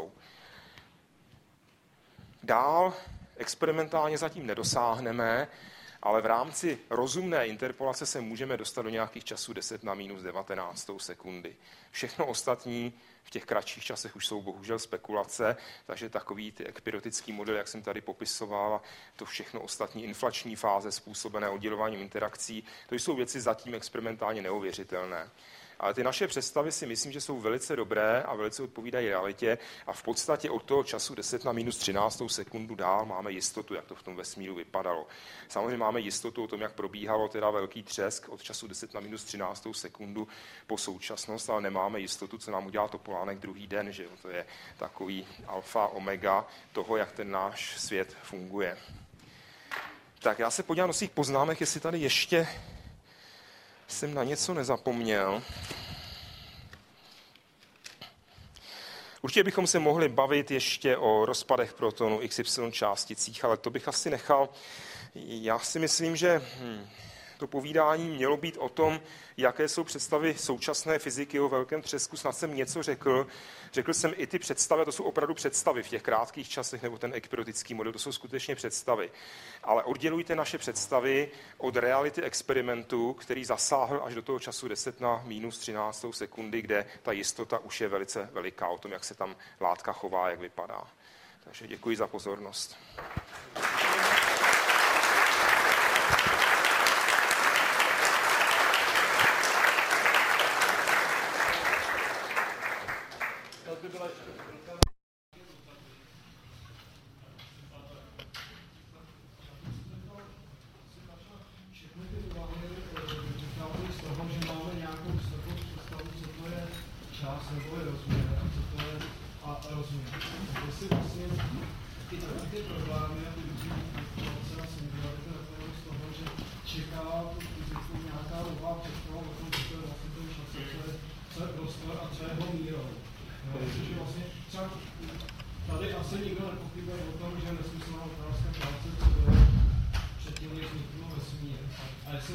Dál experimentálně zatím nedosáhneme, ale v rámci rozumné interpolace se můžeme dostat do nějakých časů 10 na minus 19 sekundy. Všechno ostatní v těch kratších časech už jsou bohužel spekulace, takže takový ty ekpyrotický model, jak jsem tady popisoval, to všechno ostatní inflační fáze způsobené oddělováním interakcí, to jsou věci zatím experimentálně neuvěřitelné. Ale ty naše představy si myslím, že jsou velice dobré a velice odpovídají realitě a v podstatě od toho času 10 na minus 13 sekundu dál máme jistotu, jak to v tom vesmíru vypadalo. Samozřejmě máme jistotu o tom, jak probíhalo teda velký třesk od času 10 na minus 13 sekundu po současnost, ale nemáme jistotu, co nám udělá Topolánek druhý den, že jo? To je takový alfa, omega toho, jak ten náš svět funguje. Tak já se podívám do svých poznámek, jestli tady ještě jsem na něco nezapomněl. Určitě bychom se mohli bavit ještě o rozpadech protonu, XY částicích, ale to bych asi nechal. Já si myslím, že to povídání mělo být o tom, jaké jsou představy současné fyziky o velkém třesku. Snad jsem něco řekl. Řekl jsem i ty představy, to jsou opravdu představy v těch krátkých časech, nebo ten ekpyrotický model, to jsou skutečně představy. Ale oddělujte naše představy od reality experimentu, který zasáhl až do toho času 10 na minus 13 sekundy, kde ta jistota už je velice veliká o tom, jak se tam látka chová, jak vypadá. Takže děkuji za pozornost. Tady asi nikdo nepochybuje o tom, že nesmyslná otázka práce, co bylo předtím, než vzniklo vesmír. A jestli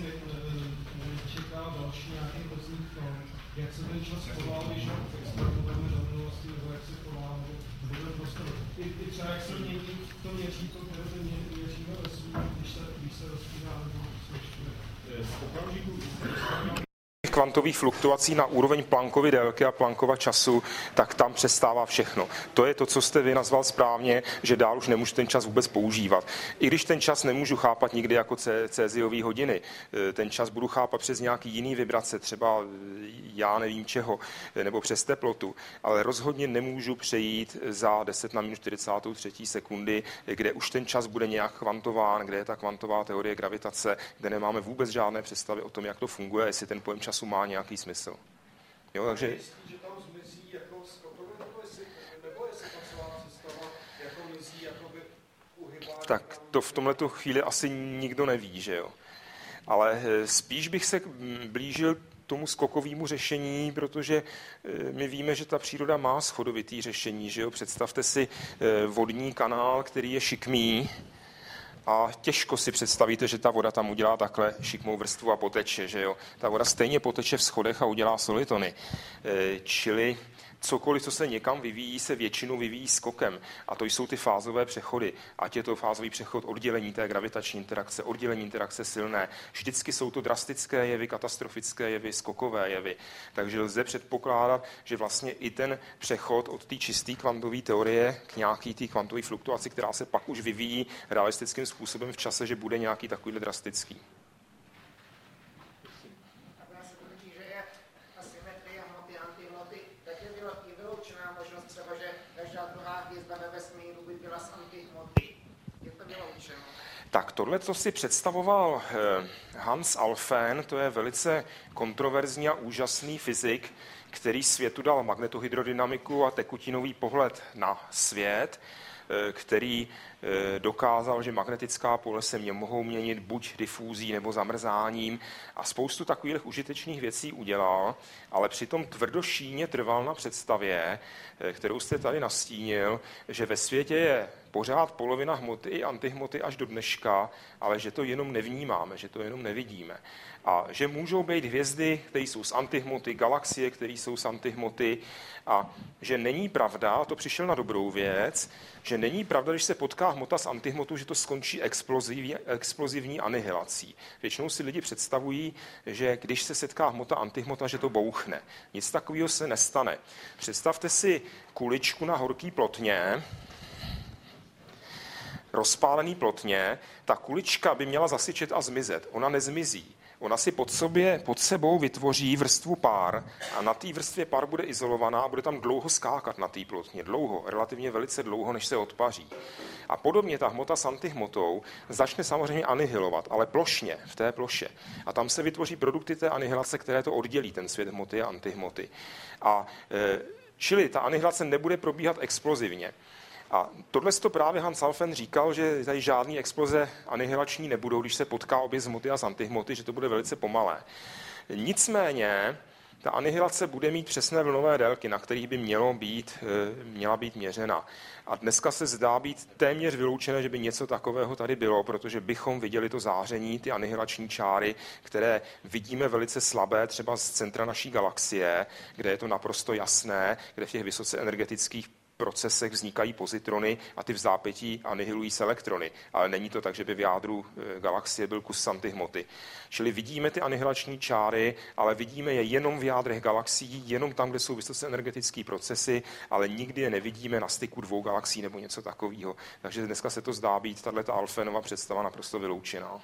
nečeká další nějaký různý tom, jak se ten čas chová, když ho exportujeme do minulosti, nebo jak se chová, nebo bude prostor. I třeba jak se mění to měřítko, které se měříme vesmír, když se rozpíná nebo svědčuje. V okamžiku, kvantových fluktuací na úroveň Planckovy délky a Planckova času, tak tam přestává všechno. To je to, co jste vy nazval správně, že dál už nemůžu ten čas vůbec používat. I když ten čas nemůžu chápat nikdy jako céziové hodiny, ten čas budu chápat přes nějaký jiný vibrace, třeba já nevím čeho, nebo přes teplotu, ale rozhodně nemůžu přejít za 10 na minus 43 sekundy, kde už ten čas bude nějak kvantován, kde je ta kvantová teorie gravitace, kde nemáme vůbec žádné představy o tom, jak to funguje, jestli ten pojem času má nějaký smysl. Jo, takže... Že tam zmizí jako skokově, nebo jestli ta celá představa jako mizí, jakoby uhybá... Tak to v tomhleto chvíli asi nikdo neví, že jo. Ale spíš bych se blížil tomu skokovému řešení, protože my víme, že ta příroda má schodovitý řešení, že jo. Představte si vodní kanál, který je šikmý, a těžko si představíte, že ta voda tam udělá takhle šikmou vrstvu a poteče, že jo. Ta voda stejně poteče v schodech a udělá solitony. Čili cokoliv, co se někam vyvíjí, se většinou vyvíjí skokem. A to jsou ty fázové přechody. Ať je to fázový přechod oddělení té gravitační interakce, oddělení interakce silné. Vždycky jsou to drastické jevy, katastrofické jevy, skokové jevy. Takže lze předpokládat, že vlastně i ten přechod od té čisté kvantové teorie k nějaký té kvantové fluktuaci, která se pak už vyvíjí realistickým způsobem v čase, že bude nějaký takovýhle drastický. Tak tohle, co si představoval Hans Alfvén, to je velice kontroverzní a úžasný fyzik, který světu dal magnetohydrodynamiku a tekutinový pohled na svět, který dokázal, že magnetická pole se mohou měnit buď difúzí nebo zamrzáním a spoustu takových užitečných věcí udělal, ale přitom tvrdošíjně trval na představě, kterou jste tady nastínil, že ve světě je pořád polovina hmoty i antihmoty až do dneška, ale že to jenom nevnímáme, že to jenom nevidíme. A že můžou být hvězdy, které jsou z antihmoty, galaxie, které jsou z antihmoty a že není pravda, a to přišel na dobrou věc, že není pravda, když se potká hmota s antihmotou, že to skončí explozivní anihilací. Většinou si lidi představují, že když se setká hmota antihmota, že to bouchne. Nic takového se nestane. Představte si kuličku na horký plotně, rozpálený plotně, ta kulička by měla zasyčet a zmizet. Ona nezmizí. Ona si pod sebou vytvoří vrstvu pár a na té vrstvě pár bude izolovaná a bude tam dlouho skákat na té plotně. Dlouho, relativně velice dlouho, než se odpaří. A podobně ta hmota s antihmotou začne samozřejmě anihilovat, ale plošně, v té ploše. A tam se vytvoří produkty té anihilace, které to oddělí, ten svět hmoty a antihmoty. Čili ta anihilace nebude probíhat explozivně. A tohle to právě Hans Alfvén říkal, že tady žádný exploze anihilační nebudou, když se potká obě z hmoty a z antihmoty, že to bude velice pomalé. Nicméně ta anihilace bude mít přesné vlnové délky, na kterých by měla být měřena. A dneska se zdá být téměř vyloučené, že by něco takového tady bylo, protože bychom viděli to záření, ty anihilační čáry, které vidíme velice slabé, třeba z centra naší galaxie, kde je to naprosto jasné, kde v těch vysoce energetických procesech vznikají pozitrony a ty v zápětí anihilují se elektrony. Ale není to tak, že by v jádru galaxie byl kus antihmoty. Čili vidíme ty anihilační čáry, ale vidíme je jenom v jádrech galaxií, jenom tam, kde jsou vysoce energetické procesy, ale nikdy je nevidíme na styku dvou galaxií nebo něco takového. Takže dneska se to zdá být tato Alfvénova představa naprosto vyloučená.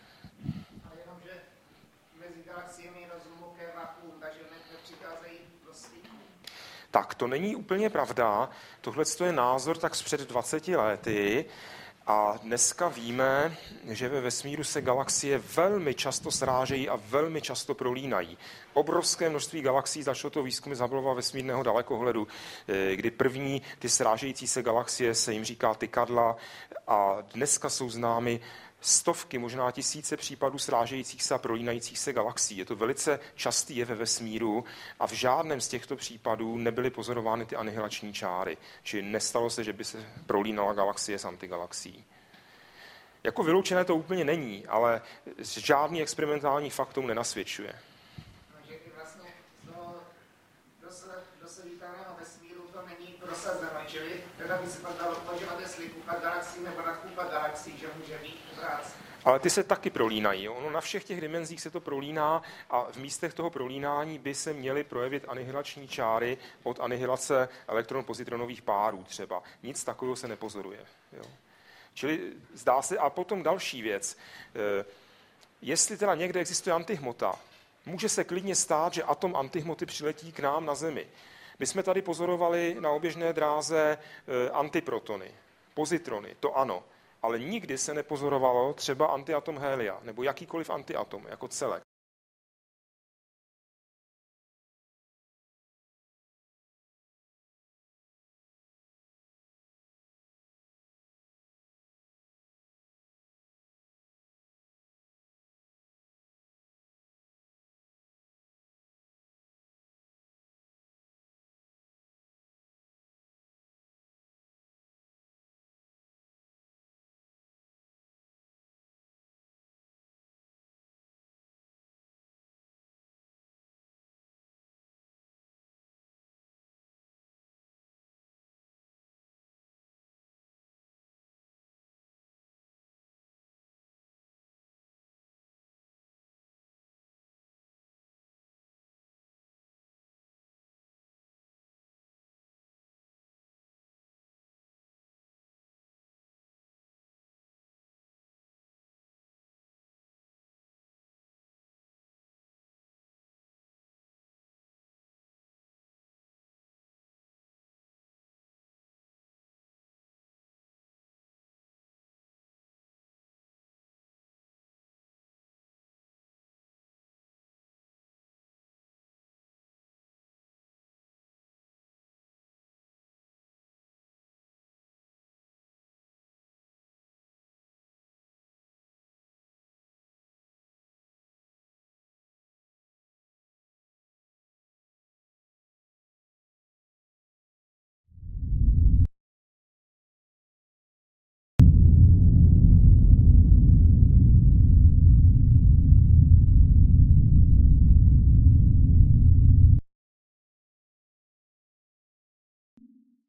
Tak to není úplně pravda. Tohle je názor tak před 20 lety a dneska víme, že ve vesmíru se galaxie velmi často srážejí a velmi často prolínají. Obrovské množství galaxií začalo to výzkumy z Hubbleova vesmírného dalekohledu, kdy první ty srážející se galaxie se jim říká tykadla a dneska jsou známy stovky, možná tisíce případů srážejících se a prolínajících se galaxií. Je to velice častý je ve vesmíru a v žádném z těchto případů nebyly pozorovány ty anihilační čáry. Čili nestalo se, že by se prolínala galaxie s antigalaxií. Jako vyloučené to úplně není, ale žádný experimentální fakt tomu nenasvědčuje. Takže vlastně do sleditelného vesmíru to není prosazeno, čili teda by se pak dalo požívat, jestli kupa galaxií nebo na kupa galaxií, že může být práce. Ale ty se taky prolínají. Ono na všech těch dimenzích se to prolíná a v místech toho prolínání by se měly projevit anihilační čáry od anihilace elektron-pozitronových párů třeba. Nic takového se nepozoruje. Jo. Čili zdá se, a potom další věc. Jestli teda někde existuje antihmota, může se klidně stát, že atom antihmoty přiletí k nám na Zemi. My jsme tady pozorovali na oběžné dráze antiprotony, pozitrony, to ano. Ale nikdy se nepozorovalo třeba antiatom helia nebo jakýkoliv antiatom jako celek.